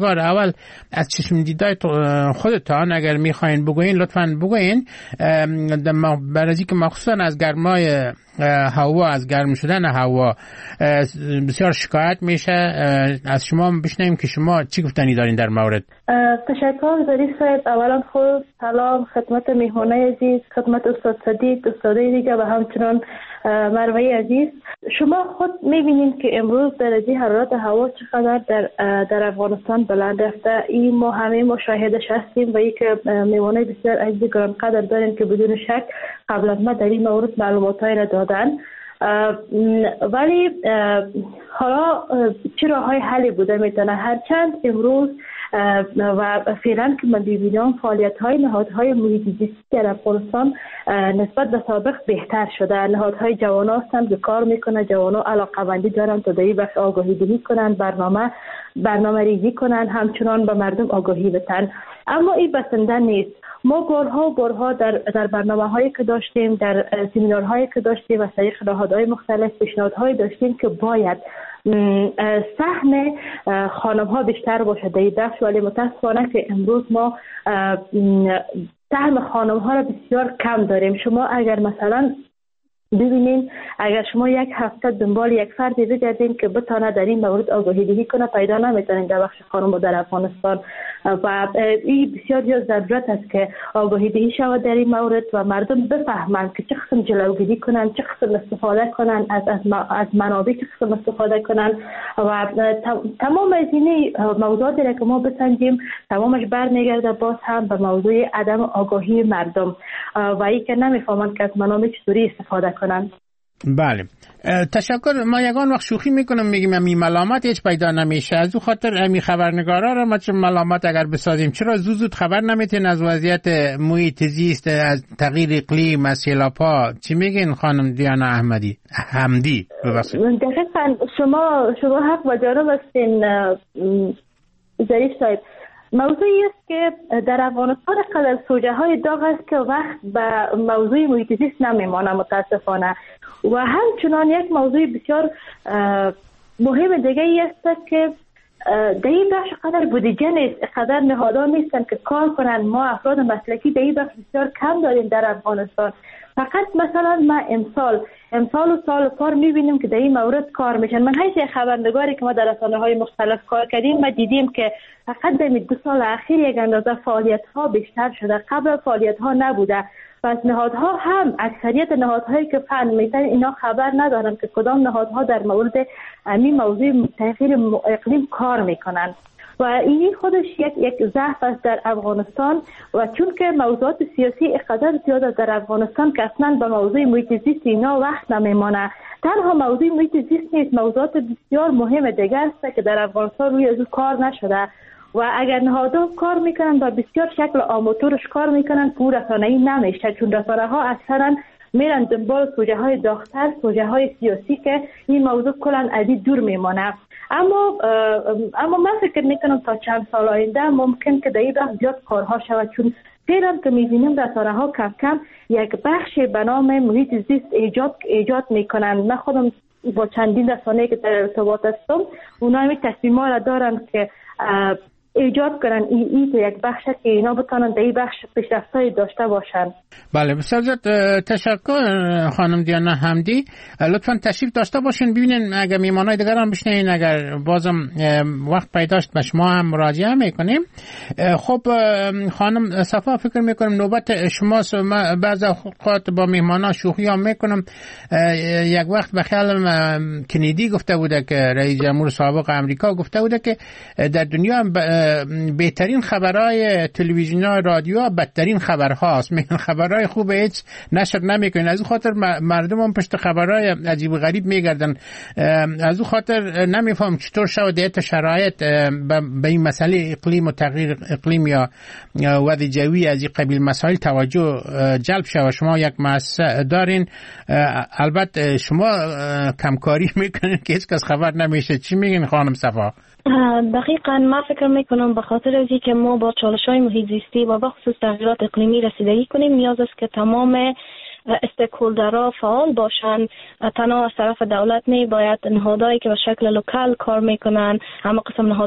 شنوندگار، اول از چشم دیدای خودتان اگر میخواین بگوین لطفاً بگوین، برای اینکه مخصوصا از گرمای هوا، از گرم شدن هوا بسیار شکایت میشه. از شما بشنویم که شما چی گفتنی دارین در مورد. تشکر ظریف صاحب. اولا خود سلام خدمت میهمانای عزیز، خدمت استاد صدیق، استادای دیگه و همچنان مروه عزیز. شما خود میبینید که امروز درجه حرارت هوا چقدر در افغانستان بلند رفته. این ما همه مشاهدش هستیم و یک میهمانای بسیار عزیز گرانقدر داریم که بدون شک قبل از ما در این مورد معلوماتایی را دادن. ولی حالا چه راه‌های حلی بوده میتونه؟ هرچند امروز و فعلا که من ببینم فعالیت‌های نهادهای محیط زیستی در افغانستان نسبت به سابق بهتر شده. نهادهای جوانا هستند که کار میکنه، جوانا علاقه‌مندی دارن تا در این بخش آگاهی دهی کنن، برنامه ریزی کنن، همچنان به مردم آگاهی بدن. اما این بسنده نیست. ما بارها در برنامه‌هایی که داشتیم، در سمینارهایی که داشتیم و طریق نهادهای مختلف پیشنهادهایی داشتیم که باید سهم خانم‌ها بیشتر باشه در این بخش، ولی متاسفانه که امروز ما سهم خانم‌ها را بسیار کم داریم. شما اگر مثلا ببینین، اگر شما یک هفته دنبال یک فردی بگردین که بتونه در این مورد آگاهی دهی کنه، پیدا نمیتونین در بخش خانم در افغانستان. و این بسیار ضرورت است که آگاهی دهی شود در این مورد و مردم بفهمند که چه قسم جلوگیری کنن، چه قسم استفاده کنن از منابع، چه قسم استفاده کنن. و تمام از این موضوعاتی که ما بسنجیم تمامش برمیگرده باز هم به موضوع عدم آگاهی مردم و این که نمیفهمند که از منابع چطوری استفاده کنن. بله، تشکر. ما یگان وقت شوخی میکنم میگیم امی ملامت هیچ پیدا نمیشه. از او خاطر امی خبرنگارا را ما چه ملامت اگر بسازیم، چرا زود خبر نمیتین از وضعیت محیط زیست، از تغییر اقلیم، از سیلاب‌ها؟ چی میگین خانم دیانا حمدی؟ دقیقاً شما حق و جانب هستین ظریف صاحب. موضوعی است که در افغانستان قدر سوژه های داغ است که وقت به موضوع محیط زیست نمیمانه متاسفانه. و همچنان یک موضوع بسیار مهم دیگه ای است که در این بخش قدر بودجه نیست، قدر نهادان نیستن که کار کنن. ما افراد مسلکی در این بخش بسیار کم داریم در افغانستان. فقط مثلا ما امسال و سال کار میبینیم که در این مورد کار میشن. من حیث خبرنگاری که ما در رسانه‌های مختلف کار کردیم ما دیدیم که فقط در 2 سال اخیر یک اندازه فعالیت ها بیشتر شده، قبل فعالیت ها نبوده. پس نهادها هم اکثریت نهادهایی که فن میتن اینا خبر ندارن که کدام نهادها در مورد این موضوع تغییر اقلیم کار میکنن. و این خودش یک ضعف است در افغانستان. و چون که موضوعات سیاسی اقدار زیاد در افغانستان که اصلا به موضوع محیط زیست اینا وقت نمیمانه. تنها موضوع محیط زیست نیست، موضوعات بسیار مهم دیگر است که در افغانستان روی از کار نشده. و اگر نهادها کار میکنن و بسیار شکل آماتورش کار میکنن، پور رسانه‌ای نمیشه، چون رسانه ها اکثرا میرن دنبال سوژه های داغ‌تر، سوژه های سیاسی که این موضوع کلا از دور میمانه. اما من فکر میکنم تا چند سال آینده ممکن که در این بخش زیاد کارها شود، چون فعلا که میبینیم رسانه ها کم کم یک بخش به نام محیط زیست ایجاد میکنن. من خودم با چندین رسانه‌ای که در ارتباط هستم، اونا همین تصمیم‌ها را دارن که ایجاد کنن این یک بخش که اینا بتونن در این بخش پیشرفت‌های داشته باشن. بله، بسیار زیاد تشکر خانم دیانا حمدی. لطفاً تشریف داشته باشین ببینین اگر میهمانای دیگر هم بشنین، اگر بازم وقت پیداشت به شما هم مراجعه میکنیم. خب خانم صفا، فکر میکنم نوبت شماست. بعض اوقات با میهمانا شوخی هم میکنم. یک وقت به خیالم کندی گفته بوده که رئیس جمهور سابق امریکا گفته بوده که در دنیا بهترین خبرهای تلویزیون رادیو بدترین خبرهاست. میگن خبرهای خوب هیچ نشر نمیکنن، از اون خاطر مردم هم پشت خبرهای عجیب و غریب میگردن. از اون خاطر نمیفهم چطور شود شرایط به این مسئله اقلیم و تغییر اقلیم یا وضع جوی از این قبیل مسائل توجه جلب شود. شما یک مؤسسه دارین، البته شما کمکاری میکنین که هیچ کس خبر نمیشه. چی میگین خانم صفا؟ دقیقاً من فکر میکنم به خاطر از اینکه ما با چالش‌های محیط زیستی و به خصوص تغییرات اقلیمی رسیدگی کنیم، نیاز است که تمام استیک‌هولدرها فعال باشند. تنها از طرف دولت باید نهادهایی که به شکل لوکال کار میکنن، همه قسم نهادهای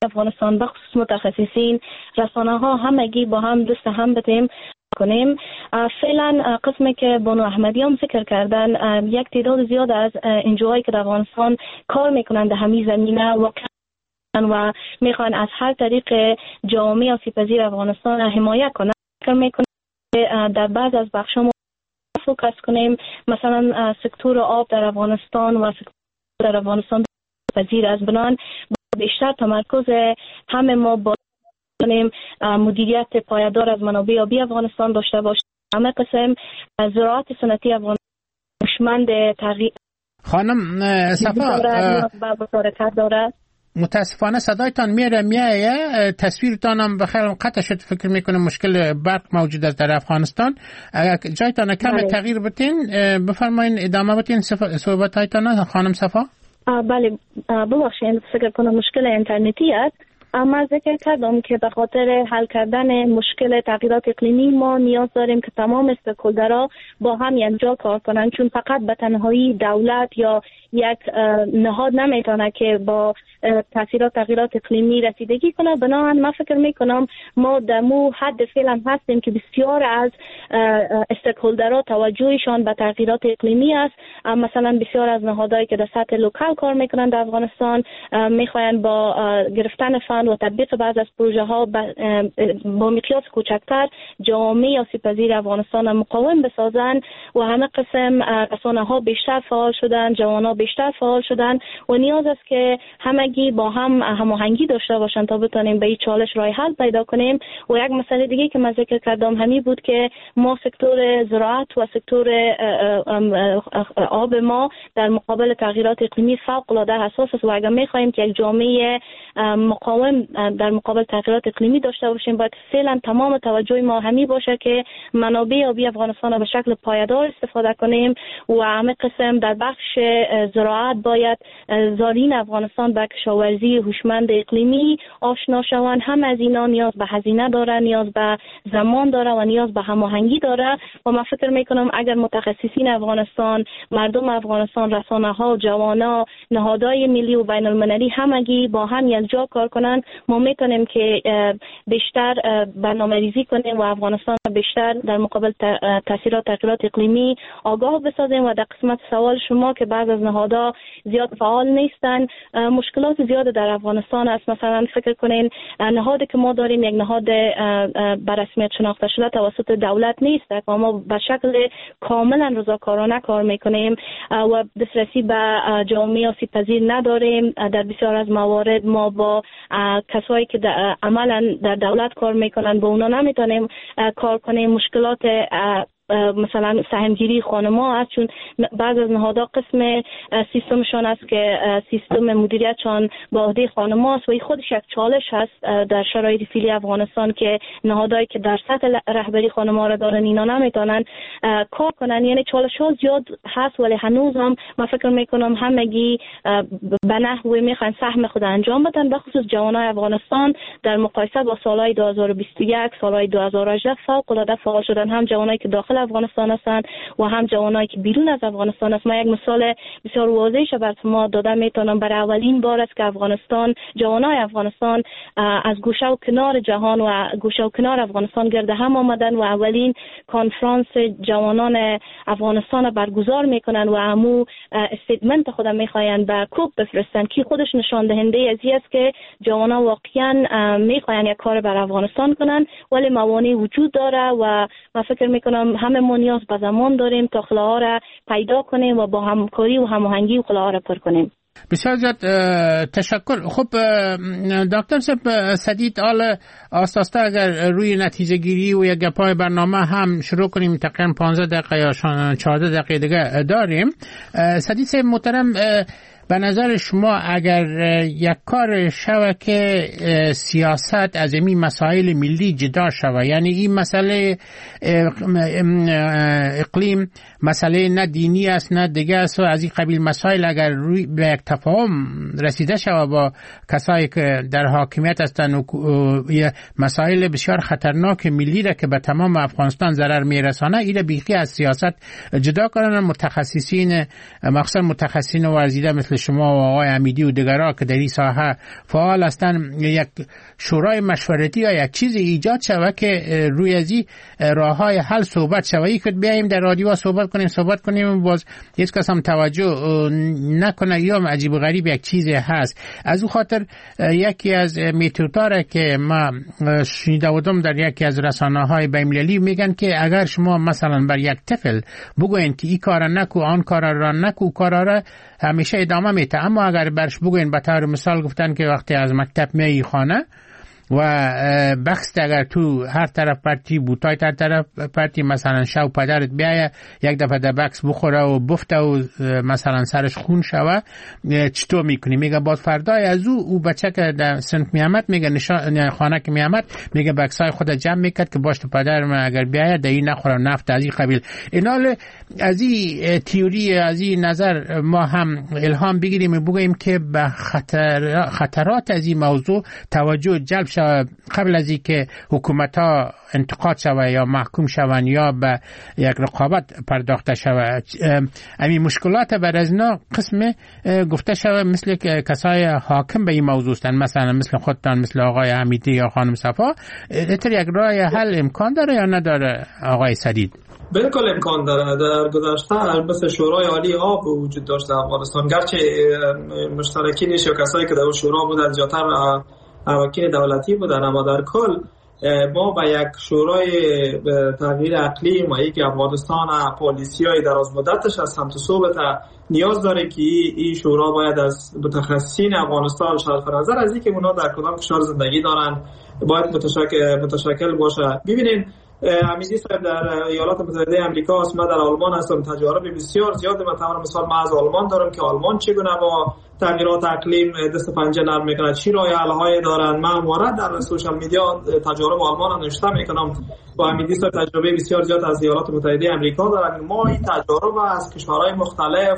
افغانستان بخصوص متخصصین رسانه ها همگی با هم دست هم بتیم کنیم. فعلا قسمی که بانو احمدی هم ذکر کردن یک تعداد زیاد از انجوهایی که در افغانستان کار میکنند در همین زمینه و میخوان از هر طریق جامعه آسیب‌پذیر افغانستان حمایت کنند. فکر میکنم در بعض از بخش‌ها فوکس کنیم، مثلا سکتور آب در افغانستان و سکتور در افغانستان پذیر از بنان بیشتر تمرکز همه ما با کنیم مدیریت پایدار از منابع آبی افغانستان داشته باشیم. همه قسم زراعت سنتی افغانستان هوشمند تغییر خانم صفا دارد. متاسفانه صدایتان میایه، تصویرتان هم بخیر قطع شد. فکر میکنم مشکل برق موجود است در افغانستان. اگر جایتان کم تغییر بتین بفرمایین ادامه بتین صحبتایتان خانم صفا. بله ببخشید، فکر کنم مشکل اینترنتی است. اما ذکر کردم که به خاطر حل کردن مشکل تغییرات اقلیمی ما نیاز داریم که تمام استکهلدرها با هم یکجا کار کنند، چون فقط به تنهایی دولت یا یک نهاد نمیتونه که با تاثیرات تغییرات اقلیمی رسیدگی کنه. بنابراین من فکر میکنم ما در مو حد فعلا هستیم که بسیار از استکهلدرها توجهشان به تغییرات اقلیمی است. مثلا بسیار از نهادهایی که در سطح لوکال کار میکنن در افغانستان میخواین با گرفتن فند و تطبیق بعض از پروژه ها با مقیاس کوچکتر جامعه آسیب‌پذیر افغانستان مقاوم بسازن و همه قسم رسانه ها بیشتر فعال شدن، جوان ها بیشتر فعال شدن و نیاز است که همگی با هم هماهنگی داشته باشن تا بتونیم به این چالش راه حل پیدا کنیم. و یک مسئله دیگه که من ذکر کردم همین بود که ما سکتور زراعت و سکتور آب ما در مقابل تغییرات اقلیمی فوق العاده حساس است و اگر می‌خوایم که یک جامعه مقاوم در مقابل تغییرات اقلیمی داشته باشیم باید فعلا تمام توجه ما همین باشه که منابع آبی افغانستان به شکل پایدار استفاده کنیم و همه قسم در بخش زراعت باید زارین افغانستان به کشاورزی هوشمند اقلیمی آشنا شوند. هم از اینا نیاز به هزینه داره، نیاز به زمان داره و نیاز به هماهنگی داره و من فکر میکنم اگر متخصصین افغانستان، مردم افغانستان، رسانه ها، جوانا، نهادهای ملی و بین المللی همگی با هم یکجا کار کنن ما میتونیم که بیشتر برنامه‌ریزی کنیم و افغانستان بیشتر در مقابل تاثیرات تغییرات اقلیمی آگاه بسازیم. و در قسمت سوال شما که بعض از نهادها زیاد فعال نیستن، مشکلات زیاد در افغانستان است. مثلا فکر کنین نهادی که ما داریم یک نهاد به رسمیت شناخته شده توسط دولت نیست و ما به شکل کاملا رضاکارانه کار میکنیم و دسترسی به جامعه آسیب‌پذیر نداریم. در بسیار از موارد ما با کسایی که عملا در دولت کار میکنن با اونا نمیتونیم کار کنیم. مشکلات مثلا سهمگیری خانم‌ها است، چون بعض از نهادها قسم سیستمشان است که سیستم مدیریتشان با عهده خانم‌ها است و این خودش یک چالش هست در شرایط فعلی افغانستان که نهادهایی که در سطح رهبری خانم‌ها را دارن اینا نمیتونن کار کنن. یعنی چالش‌ها زیاد هست ولی هنوز هم من فکر میکنم همگی به نحوی میخوان سهم خود انجام بدن، به خصوص جوانای افغانستان در مقایسه با سالهای 2021 سالهای 2018 فوق‌العاده فعال شدن، هم جوانایی که داخل افغانستان هستند و هم جوانایی که بیرون از افغانستان است. من یک مثال بسیار واضحش بر شما دادم میتونم. برای اولین بار است که افغانستان، جوانای افغانستان از گوشه و کنار جهان و گوشه و کنار افغانستان گرد هم آمدن و اولین کنفرانس جوانان افغانستان برگزار میکنن و همو استیتمنت خودم میخواین به کوب بفرستن که خودش نشان دهنده از این است که جوانان واقعا میخواین یک کار بر افغانستان کنن ولی موانع وجود داره و من فکر میکنم همه ما نیاز به زمان داریم تا خلاها را پیدا کنیم و با همکاری و هماهنگی و خلاها را پر کنیم. بسیار زیاد تشکر. خب دکتر صاحب سدید، آل آستاسته اگر روی نتیجه گیری و یک گپای برنامه هم شروع کنیم، تقریبا 15 دقیقه یا 14 دقیقه دیگه داریم. سدید صاحب محترم، به نظر شما اگر یک کار شوه که سیاست از این مسائل ملی جدا شوه، یعنی این مسئله اقلیم مسئله نه دینی است نه دیگه است و از این قبیل مسائل اگر روی به یک تفاهم رسیده شوه با کسایی که در حاکمیت هستند و مسائل بسیار خطرناک ملی را که به تمام افغانستان ضرر میرسانه، این بیخی از سیاست جدا کنن. متخصصین مخصوصا متخصصین ورزیده مثل شما و آقای حمیدی و دیگران که در این ساحه فعال هستند یک شورای مشورتی یا یک چیزی ایجاد شود که روی از این راههای حل صحبت شود. یک وقت بیاییم در رادیو صحبت کنیم باز هیچ کس هم توجه نکنه یا عجیب و غریب یک چیزی هست. از او خاطر یکی از میتودها که ما شنیده بودم در یکی از رسانه‌های بین‌المللی میگن که اگر شما مثلا بر یک طفل بگوین که این کار نکو آن کار را نکو، کار را همیشه ادامه میده، اما اگر برش بگوین به طور مثال گفتن که وقتی از مکتب میای خانه و بخست اگر تو هر طرف پرتی بوتای هر طرف پرتی مثلا شو پدرت بیایه یک دفعه در بکس بخوره و بفته و مثلا سرش خون شوه چطور میکنی؟ میگه باز فردای از او بچه که در سنت میامد میگه نشان خانه که میامد میگه بکسای خود جمع میکرد که باش تو پدر من اگر بیایه در این نخوره نفت از این قبیل. اینال از این تیوری از این نظر ما هم الهام بگیریم و بگوییم که به خطرات از این موضوع توجه جلب شود قبل از اینکه حکومت‌ها انتقاد شود یا محکوم شوند یا به یک رقابت پرداخته شود. همین مشکلات بر از اینا قسم گفته شود مثل کسای حاکم به این موضوع هستند، مثلا مثل خودتان، مثل آقای حمیدی یا خانم صفا. اتر یک راه حل امکان داره یا نداره آقای سدید؟ بالکل امکان داره. در گذشته مثل شورای عالی آب وجود داشت در افغانستان، گرچه مشترکینش و کسایی که در شورا بودن زیادتر اراکین دولتی بودن، اما در کل ما با یک شورای تغییر اقلیم و یک افغانستان پالیسی‌های دراز مدتش از سمت صحبت نیاز داره که این شورا باید از متخصصین افغانستان صرف نظر از اینکه اونا در کدام کشور زندگی دارن باید متشکل باشه. ببینید حمیدی صاحب در ایالات متحده آمریکا است، من در آلمان هستم، تجارب بسیار زیاد مثلا ما از آلمان دارم که آلمان چگونه با تغییرات اقلیم دست پنجه نرم میکنه، چی راه حل های دارن. من همواره در سوشال میدیا تجارب آلمان رو نوشته میکنم. با حمیدی صاحب تجربه بسیار زیاد از ایالات متحده آمریکا دارن. ما این تجارب از کشورهای مختلف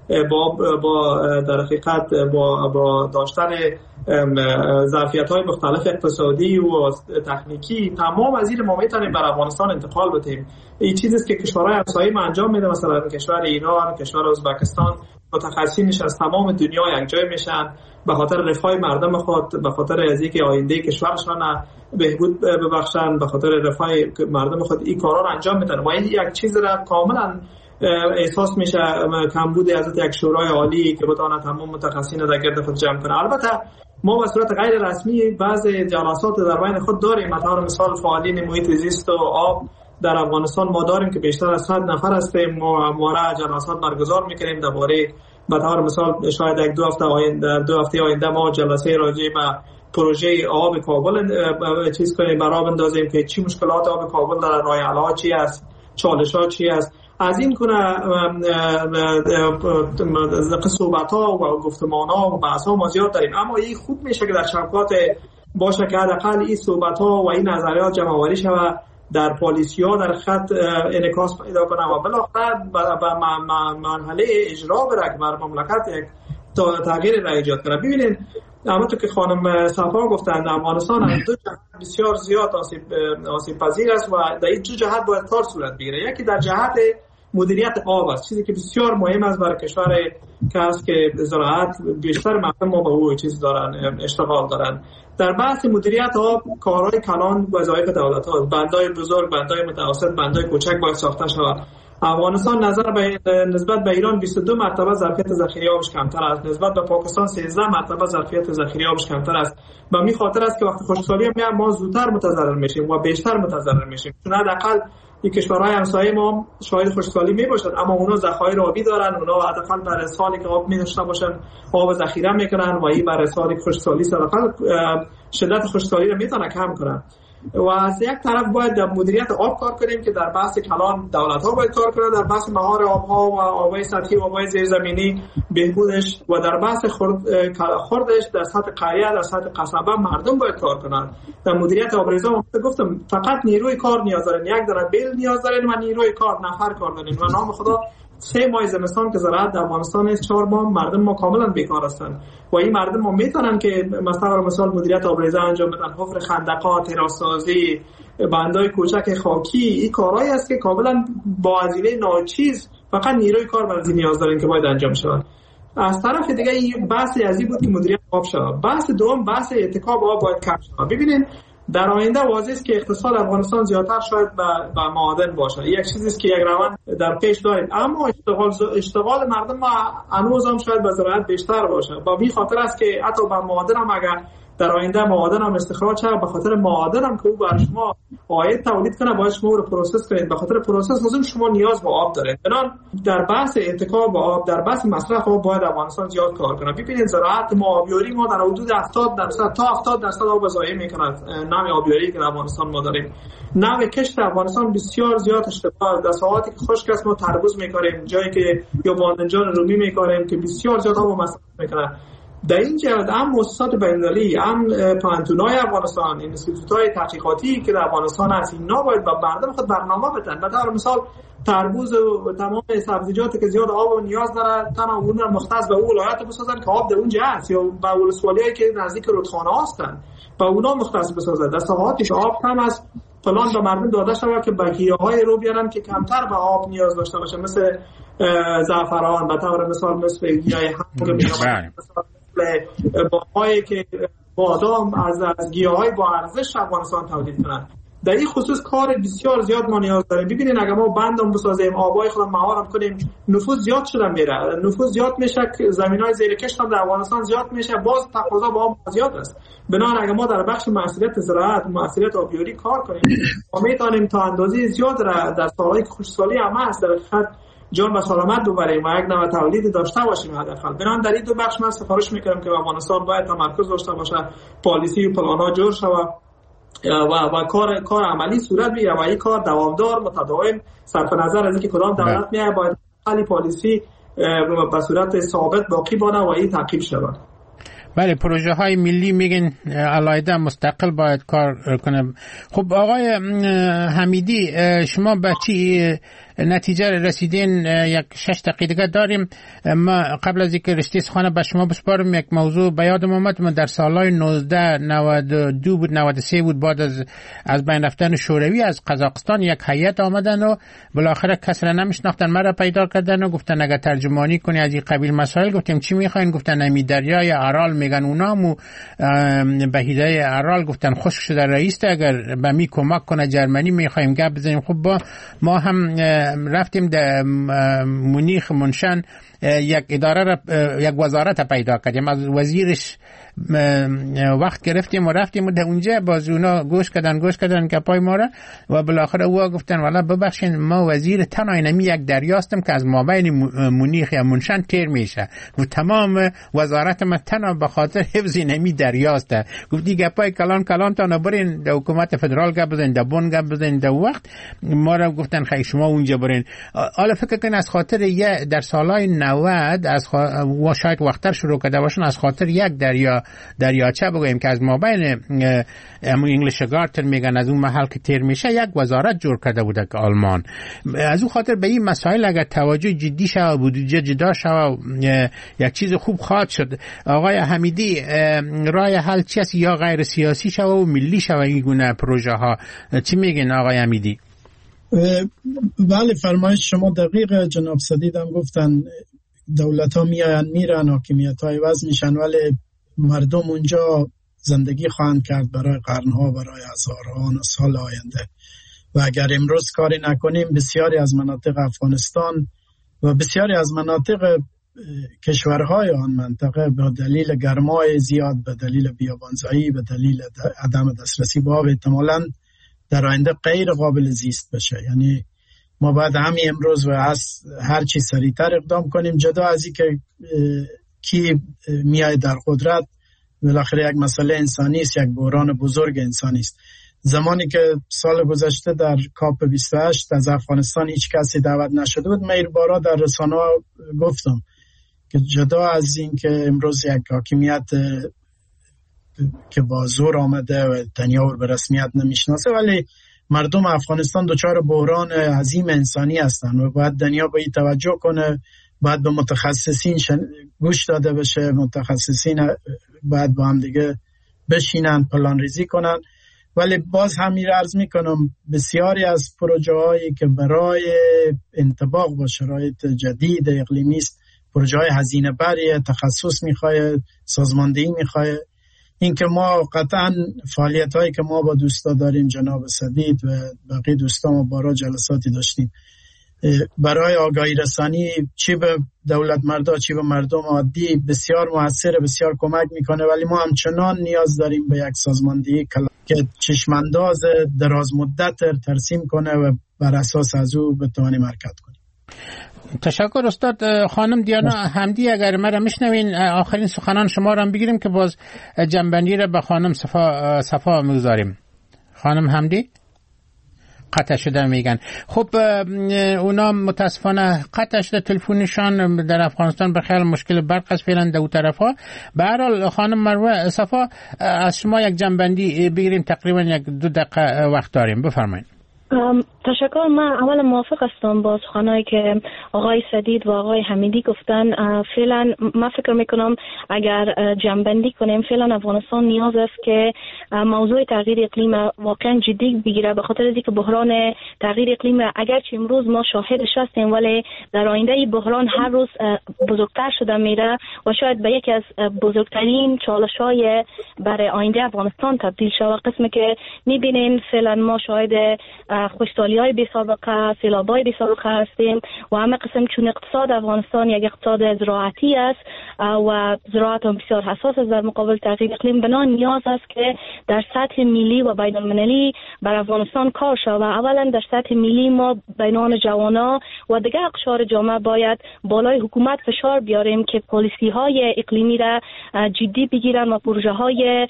با در حقیقت با داشتن ظرفیت‌های مختلف اقتصادی و تکنیکی تمام از این ما میتونیم بر افغانستان انتقال بدیم. این چیزی است که کشورهای همسایه ما انجام میده، مثلا کشور ایران، کشور ازبکستان، متخصصینش از تمام دنیا یکجای میشن به خاطر رفاه مردم خود، به خاطر از اینکه آینده کشورشان بهبود ببخشن، به خاطر رفاه مردم خود این کارا رو انجام میدن. و این یک چیز را کاملا احساس میشه کمبود از یک شورای عالی که بتونه تمام متخصصین را در گرد خود جمع کنه. البته ما به صورت غیر رسمی بعض جلسات در بین خود داریم، مثلا فعالین محیط زیست و آب در افغانستان ما داریم که بیشتر از 100 نفر هستیم. ما همواره جلسات برگزار میکنیم درباره به طور مثال شاید یک دو هفته آینده ما جلسه راجع به پروژه آب کابل چیز کنیم، برای بندازیم که چی مشکلات آب کابل داره، راه حل‌ها چی است، چالش‌ها چی است. از این کنه صحبت‌ها و گفتمان‌ها و بحث‌ها ما زیاد داریم، اما این خوب میشه که در شبکات باشه که حداقل این صحبت‌ها و این نظریات جمع‌آوری شود، در پالیسی‌ها در خط انعکاس پیدا کنه و بالاخره به مرحله اجرا بره بر مملکت یک تغییر را ایجاد کنه. ببینید همونطور که خانم صفا گفتند افغانستان از دو جهت بسیار زیاد آسیب پذیر است و در این دو جهت باید کار صورت بگیره. یکی در جهت مدیریت آب است، چیزی که بسیار مهم است برای کشور که است که زراعت بیشتر مردم ما به او چیز دارن، اشتغال دارن. در بحث مدیریت آب کارهای کلان وظایف دولت ها، بندای بزرگ، بندای متوسط، بندای کوچک باید ساخته شود. افغانستان نسبت به ایران 22 مرتبه ظرفیت ذخیره آبش کمتر است، نسبت به پاکستان 13 مرتبه ظرفیت ذخیره آبش کمتر است. به همین خاطر است که وقتی خشکسالی میاد ما زودتر متضرر میشیم و بیشتر متضرر میشیم، چون حداقل این کشورهای همسایه ما شاید خشکسالی میباشد اما اونا ذخایر آبی دارن، اونا حداقل برای سالی که آب می‌داشته باشن آب ذخیره میکنن و این برای سالی خشکسالی حداقل شدت خشکسالی رو میتونه کم کنن. و از یک طرف باید در مدیریت آب کار کنیم که در بحث کلان دولت‌ها باید کار کنند، در بحث مهار آب‌ها و آب‌های سطحی و آب‌های زیرزمینی بهبودش و در بحث خوردش در سطح قریه، در سطح قصبه مردم باید کار کنند. در مدیریت آبریزا گفتم فقط نیروی کار نیاز دارن، یک داره بیل نیاز دارن و نیروی کار نفر کار دارن و نام خدا 3 ماه زمستان که زراعت در افغانستان است 4 ماه مردم ما کاملا بیکار هستند و این مردم ما میتونن که مثلا مدیریت آبریزه انجام بدن، حفر خندقات، تراسازی، بندای کوچک خاکی، این کارهایی است که کاملا با هزینه ناچیز فقط نیروی کار برای نیاز دارن که باید انجام شود. از طرف دیگه این بحثی از این بود که مدیریت آب شود. بحث دوم بحث اتکاب آب باید کم شود. ببینید در آینده واضح است که اقتصاد افغانستان زیادتر شاید به معادن باشه. یک چیزی است که یک روند در پیش داریم، اما اشتغال مردم هنوز هم شاید به زراعت بیشتر باشه. با این خاطر است که حتی به معادن هم اگر در آینده معادن هم استخراج شود، به خاطر معادن هم که او برای شما عاید تولید کنه باید شما رو پروسس کنید. به خاطر پروسس لازم شما نیاز به آب دارید. بنابراین در بحث اتکاب آب، در بحث مصرف آب باید افغانستان زیاد کار کنه. ببینید زراعت ما، آبیاری ما در حدود 70% تا 70% آب ضایع میکنه. نوع آبیاری که در افغانستان ما داریم، نوع کشت افغانستان بسیار زیاد اشتباه. در ساعاتی که خشک است ما تربوز میکاریم، جایی که یا بادنجان رومی میکاریم که بسیار زیاد آب مصرف میکنه. در این جهت هم مؤسسات بین‌المللی، هم پانتونای افغانستان، اینستیتوت‌های تحقیقاتی که در افغانستان هست، اینا باید با مردم خود برنامه بدن. مثلا مثال تربوز و تمام سبزیجاتی که زیاد آب و نیاز داره تنها اون رو مختص به اون ولایت بسازن که آب در اونجا هست، یا به ولسوالیایی که نزدیک رودخانه هستن با اونا مختص بسازن. در ساحاتی که آب کم است پلان به مردم داده شود که گیاهای رو بیارن که کمتر به آب نیاز داشته باشه، مثل زعفران به طور مثال، مثل گیاه باهایی که بادام از گیاهای با ارزش افغانستان تولید کنند. در این خصوص کار بسیار زیاد ما نیاز داریم. ببینید اگر ما بندم بسازیم، آبای خودم مهارم کنیم، نفوذ زیاد شده میره، نفوذ زیاد میشه، زمینای زیر کشت هم در افغانستان زیاد میشه، باز تقاضا با آب زیاد است. بنابراین اگر ما در بخش مسئولیت زراعت، مسئولیت آبیاری کار کنیم، ما میتونیم تا اندازه زیاد در سالهای خشکسالی هم هست در حقیقت جان و سلامت ببریم و یک نوع تولید داشته باشیم حداقل. بنابراین در این دو بخش من سفارش میکنم که افغانستان باید تمرکز داشته باشه، پالیسی و پلان‌ها جور شود و کار عملی صورت بگیره و این کار دوامدار متداوم صرف نظر از اینکه کدام دولت میاد باید عملی پالیسی به صورت ثابت باقی بانه و این تعقیب شود. بله، پروژه های ملی میگن علاوه مستقل باید کار کنه. خب آقای حمیدی، شما به چی نتیجه رسیدین؟ یک 6 دقیقه داریم. ما قبل از اینکه رشته سخن به شما بسپارم یک موضوع به یادم اومد. من در سالهای 1992 بود 93 بود بعد از بین رفتن شوروی از قزاقستان یک هیئت آمدن و بالاخره کس را نمیشناختن، مرا پیدا کردن و گفتن اگه ترجمانی کنی از این قبیل مسائل. گفتیم چی میخواین؟ گفتن نمی دریای ارال میگن اونامو بهیده ارال گفتن خشک شده رئیس اگر به می کمک کنه جرمنی میخوایم گپ بزنیم. خب ما هم رفتیم در مونیخ منشن یک اداره یک وزارت پیدا کردیم، از وزیرش وقت گرفتیم و رفتیم و در اونجا باز اونا گوش کردن که پای ما را و بالاخره او گفتن والا ببخشید ما وزیر تنها نمی یک دریاستم که از مابین مونیخ یا منشن تیر میشه و تمام وزارت ما تنها به خاطر حفظ نمی دریاسته. گفت دیگه پای کلان تا نبرین در حکومت فدرال گپ بزنین، در بن گپ بزنین، در وقت ما را گفتن خیلی شما اونجا برین. حالا فکر کن از خاطر در سالهای 90 و شاید وقتر شروع کرده باشن از خاطر یک دریاچه بگویم که از مابین انگلیش گارتن میگن از اون محل که تیر میشه یک وزارت جور کرده بوده که آلمان. از اون خاطر به این مسائل اگر توجه جدی شود، بودجه جدا شود، یک چیز خوب خواهد شد. آقای حمیدی، راه حل چی است؟ یا غیر سیاسی شود و ملی شود این گونه پروژه ها؟ چی میگن آقای حمیدی؟ بله، فرمایش شما دقیق جناب سدیدم گفتن. دولت ها میاین میرن، حاکمیت های عوض میشن، ولی مردم اونجا زندگی خواهند کرد برای قرنها، برای هزاران سال آینده. و اگر امروز کاری نکنیم بسیاری از مناطق افغانستان و بسیاری از مناطق کشورهای آن منطقه به دلیل گرمای زیاد، به دلیل بیابانزایی، به دلیل عدم دسترسی به آب احتمالاً در آینده غیر قابل زیست بشه. یعنی ما باید همین امروز و هر چی سریعتر اقدام کنیم، جدا از این که کی میاد در قدرت. بالاخره یک مسئله انسانی است، یک بحران بزرگ انسانی است. زمانی که سال گذشته در کاپ 28 از افغانستان هیچ کسی دعوت نشده بود، من بارا در رسانه گفتم که جدا از این که امروز یک حاکمیت که با زور آمده و دنیا به رسمیت نمیشناسه، ولی مردم افغانستان دچار بحران عظیم انسانی هستند و باید دنیا به این توجه کنه. باید به متخصصین گوش داده بشه، متخصصین باید با هم دیگه بشینن پلان ریزی کنن. ولی باز همین عرض میکنم بسیاری از پروژه هایی که برای انطباق با شرایط جدید اقلیمی است پروژه های هزینه بریه، تخصص میخواه، سازماندهی میخواه. این که ما قطعا فعالیت هایی که ما با دوستا داریم، جناب سدید و باقی دوستا، ما بارا جلساتی داشتیم برای آگاهی رسانی، چی به دولت مردا چی به مردم عادی، بسیار موثر، بسیار کمک میکنه. ولی ما همچنان نیاز داریم به یک سازماندهی که چشمانداز دراز مدت ترسیم کنه و بر اساس از او بتوانیم حرکت کنیم. تشکر استاد. خانم دیانا حمدی، اگر مرا میشنوین آخرین سخنان شما را بگیریم که باز جنبندی را به خانم صفا میگذاریم. خانم حمدی قطع شده میگن. خب اونا متاسفانه قطع شده تلفنشان در افغانستان، به خیال مشکل برق است فعلا دو طرفا. به هر حال خانم مروه صفا، از شما یک جنبندی بگیریم، تقریبا 1-2 دقیقه وقت داریم، بفرمایید. تشکر. من اولا موافق هستم با سخنایی که آقای سدید و آقای حمیدی گفتن. فعلا من فکر میکنم اگر جنبندی کنیم، فعلا افغانستان نیاز است که موضوع تغییر اقلیم واقعا جدی بگیره، به خاطر اینکه بحران تغییر اقلیم اگرچه امروز ما شاهدش هستیم، ولی در آینده بحران هر روز بزرگتر شده میره و شاید به یکی از بزرگترین چالش‌های برای آینده افغانستان تبدیل شود. قسمی که میبینین فعلا ما شاهد خوشسالی‌های بی‌سابقه، سیلاب‌های بی‌سابقه هستیم و همه قسم، چون اقتصاد افغانستان یک اقتصاد زراعتی است و زراعت هم بسیار حساس است در مقابل تغییر اقلیم، بنا نیاز است که در سطح ملی و بین المللی بر افغانستان کار شود. اولا در سطح ملی ما بینان جوانا و دیگر اقشار جامعه باید بالای حکومت فشار بیاریم که پالیسی‌های اقلیمی را جدی بگیرن و پروژه‌های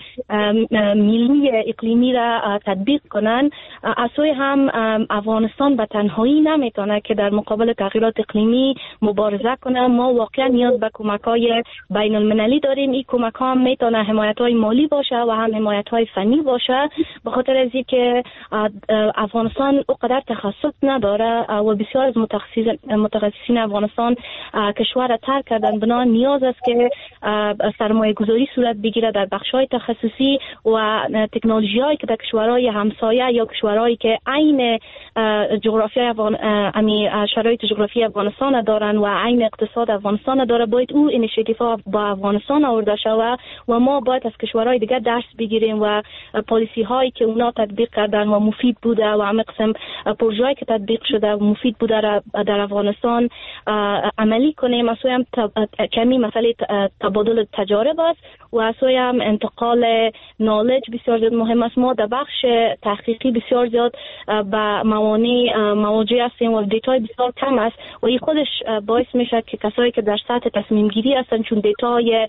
ملی اقلیمی را تطبیق کنن. از سوی هم افغانستان به تنهایی نمیتونه که در مقابل تغییرات اقلیمی مبارزه کنه. ما واقعا نیاز به کمک‌های بین المللی داریم. این کمک‌ها هم میتونه حمایت‌های مالی باشه و هم حمایت‌های فنی باشه، به خاطر از اینکه افغانستان اونقدر تخصص نداره و بسیار از متخصصین افغانستان کشور را ترک کردن. بنا نیاز است که سرمایه گذاری صورت بگیره در بخش‌های تخصصی و تکنولوژی‌هایی که در کشورهای همسایه یا کشورهایی که عین جغرافیای شرایط جغرافیایی افغانستان دارن و عین اقتصاد افغانستان داره، باید او اینیشیتیوها با افغانستان آورده شود و ما باید از کشورهای دیگر درس بگیریم و پالیسی هایی که اونا تطبیق کردن و مفید بوده و همه قسم پروژه‌ای که تطبیق شده و مفید بوده را در افغانستان عملی کنیم. از سوی هم کمی مسئله تبادل تجارب است و از سوی هم انتقال نالج بسیار زیاد مهم است. ما در بخش تحقیقی بسیار زیاد با موانع مواجه هستیم و دیتای بسیار کم است و این خودش باعث میشه که کسایی که در سطح تصمیم گیری هستن، چون دیتای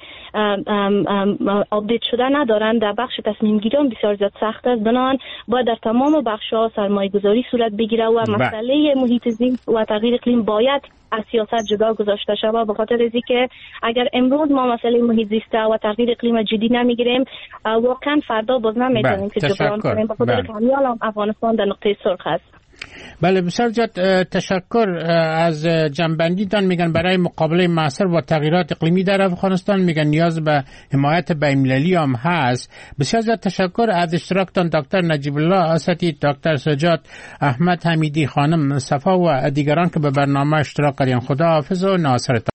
آپدیت شده ندارن، در بخش تصمیم گیری هم بسیار زیاد سخت است. بنابراین باید در تمام بخش‌ها سرمایه گذاری صورت بگیره و مسئله محیط زیست و تغییر اقلیم باید از سیاست جدا گذاشته شود، به خاطر اینکه اگر امروز ما مسئله محیط زیست و تغییر اقلیم جدی نمیگیریم، واقعا فردا باز نمیتونیم که جبران کنیم، به خاطر اینکه حالا افغانستان در نقطه سرخ است. بله، بسیار زیاد تشکر از جنبندیتان. میگن برای مقابله معاصر با تغییرات اقلیمی در افغانستان میگن نیاز به حمایت بین‌المللی هم هست. بسیار زیاد تشکر از اشتراکتان دکتر نجیب الله اسدی، دکتر سجاد احمد حمیدی، خانم صفا و دیگران که به برنامه اشتراک کردین. خدا حافظ و ناصرتان.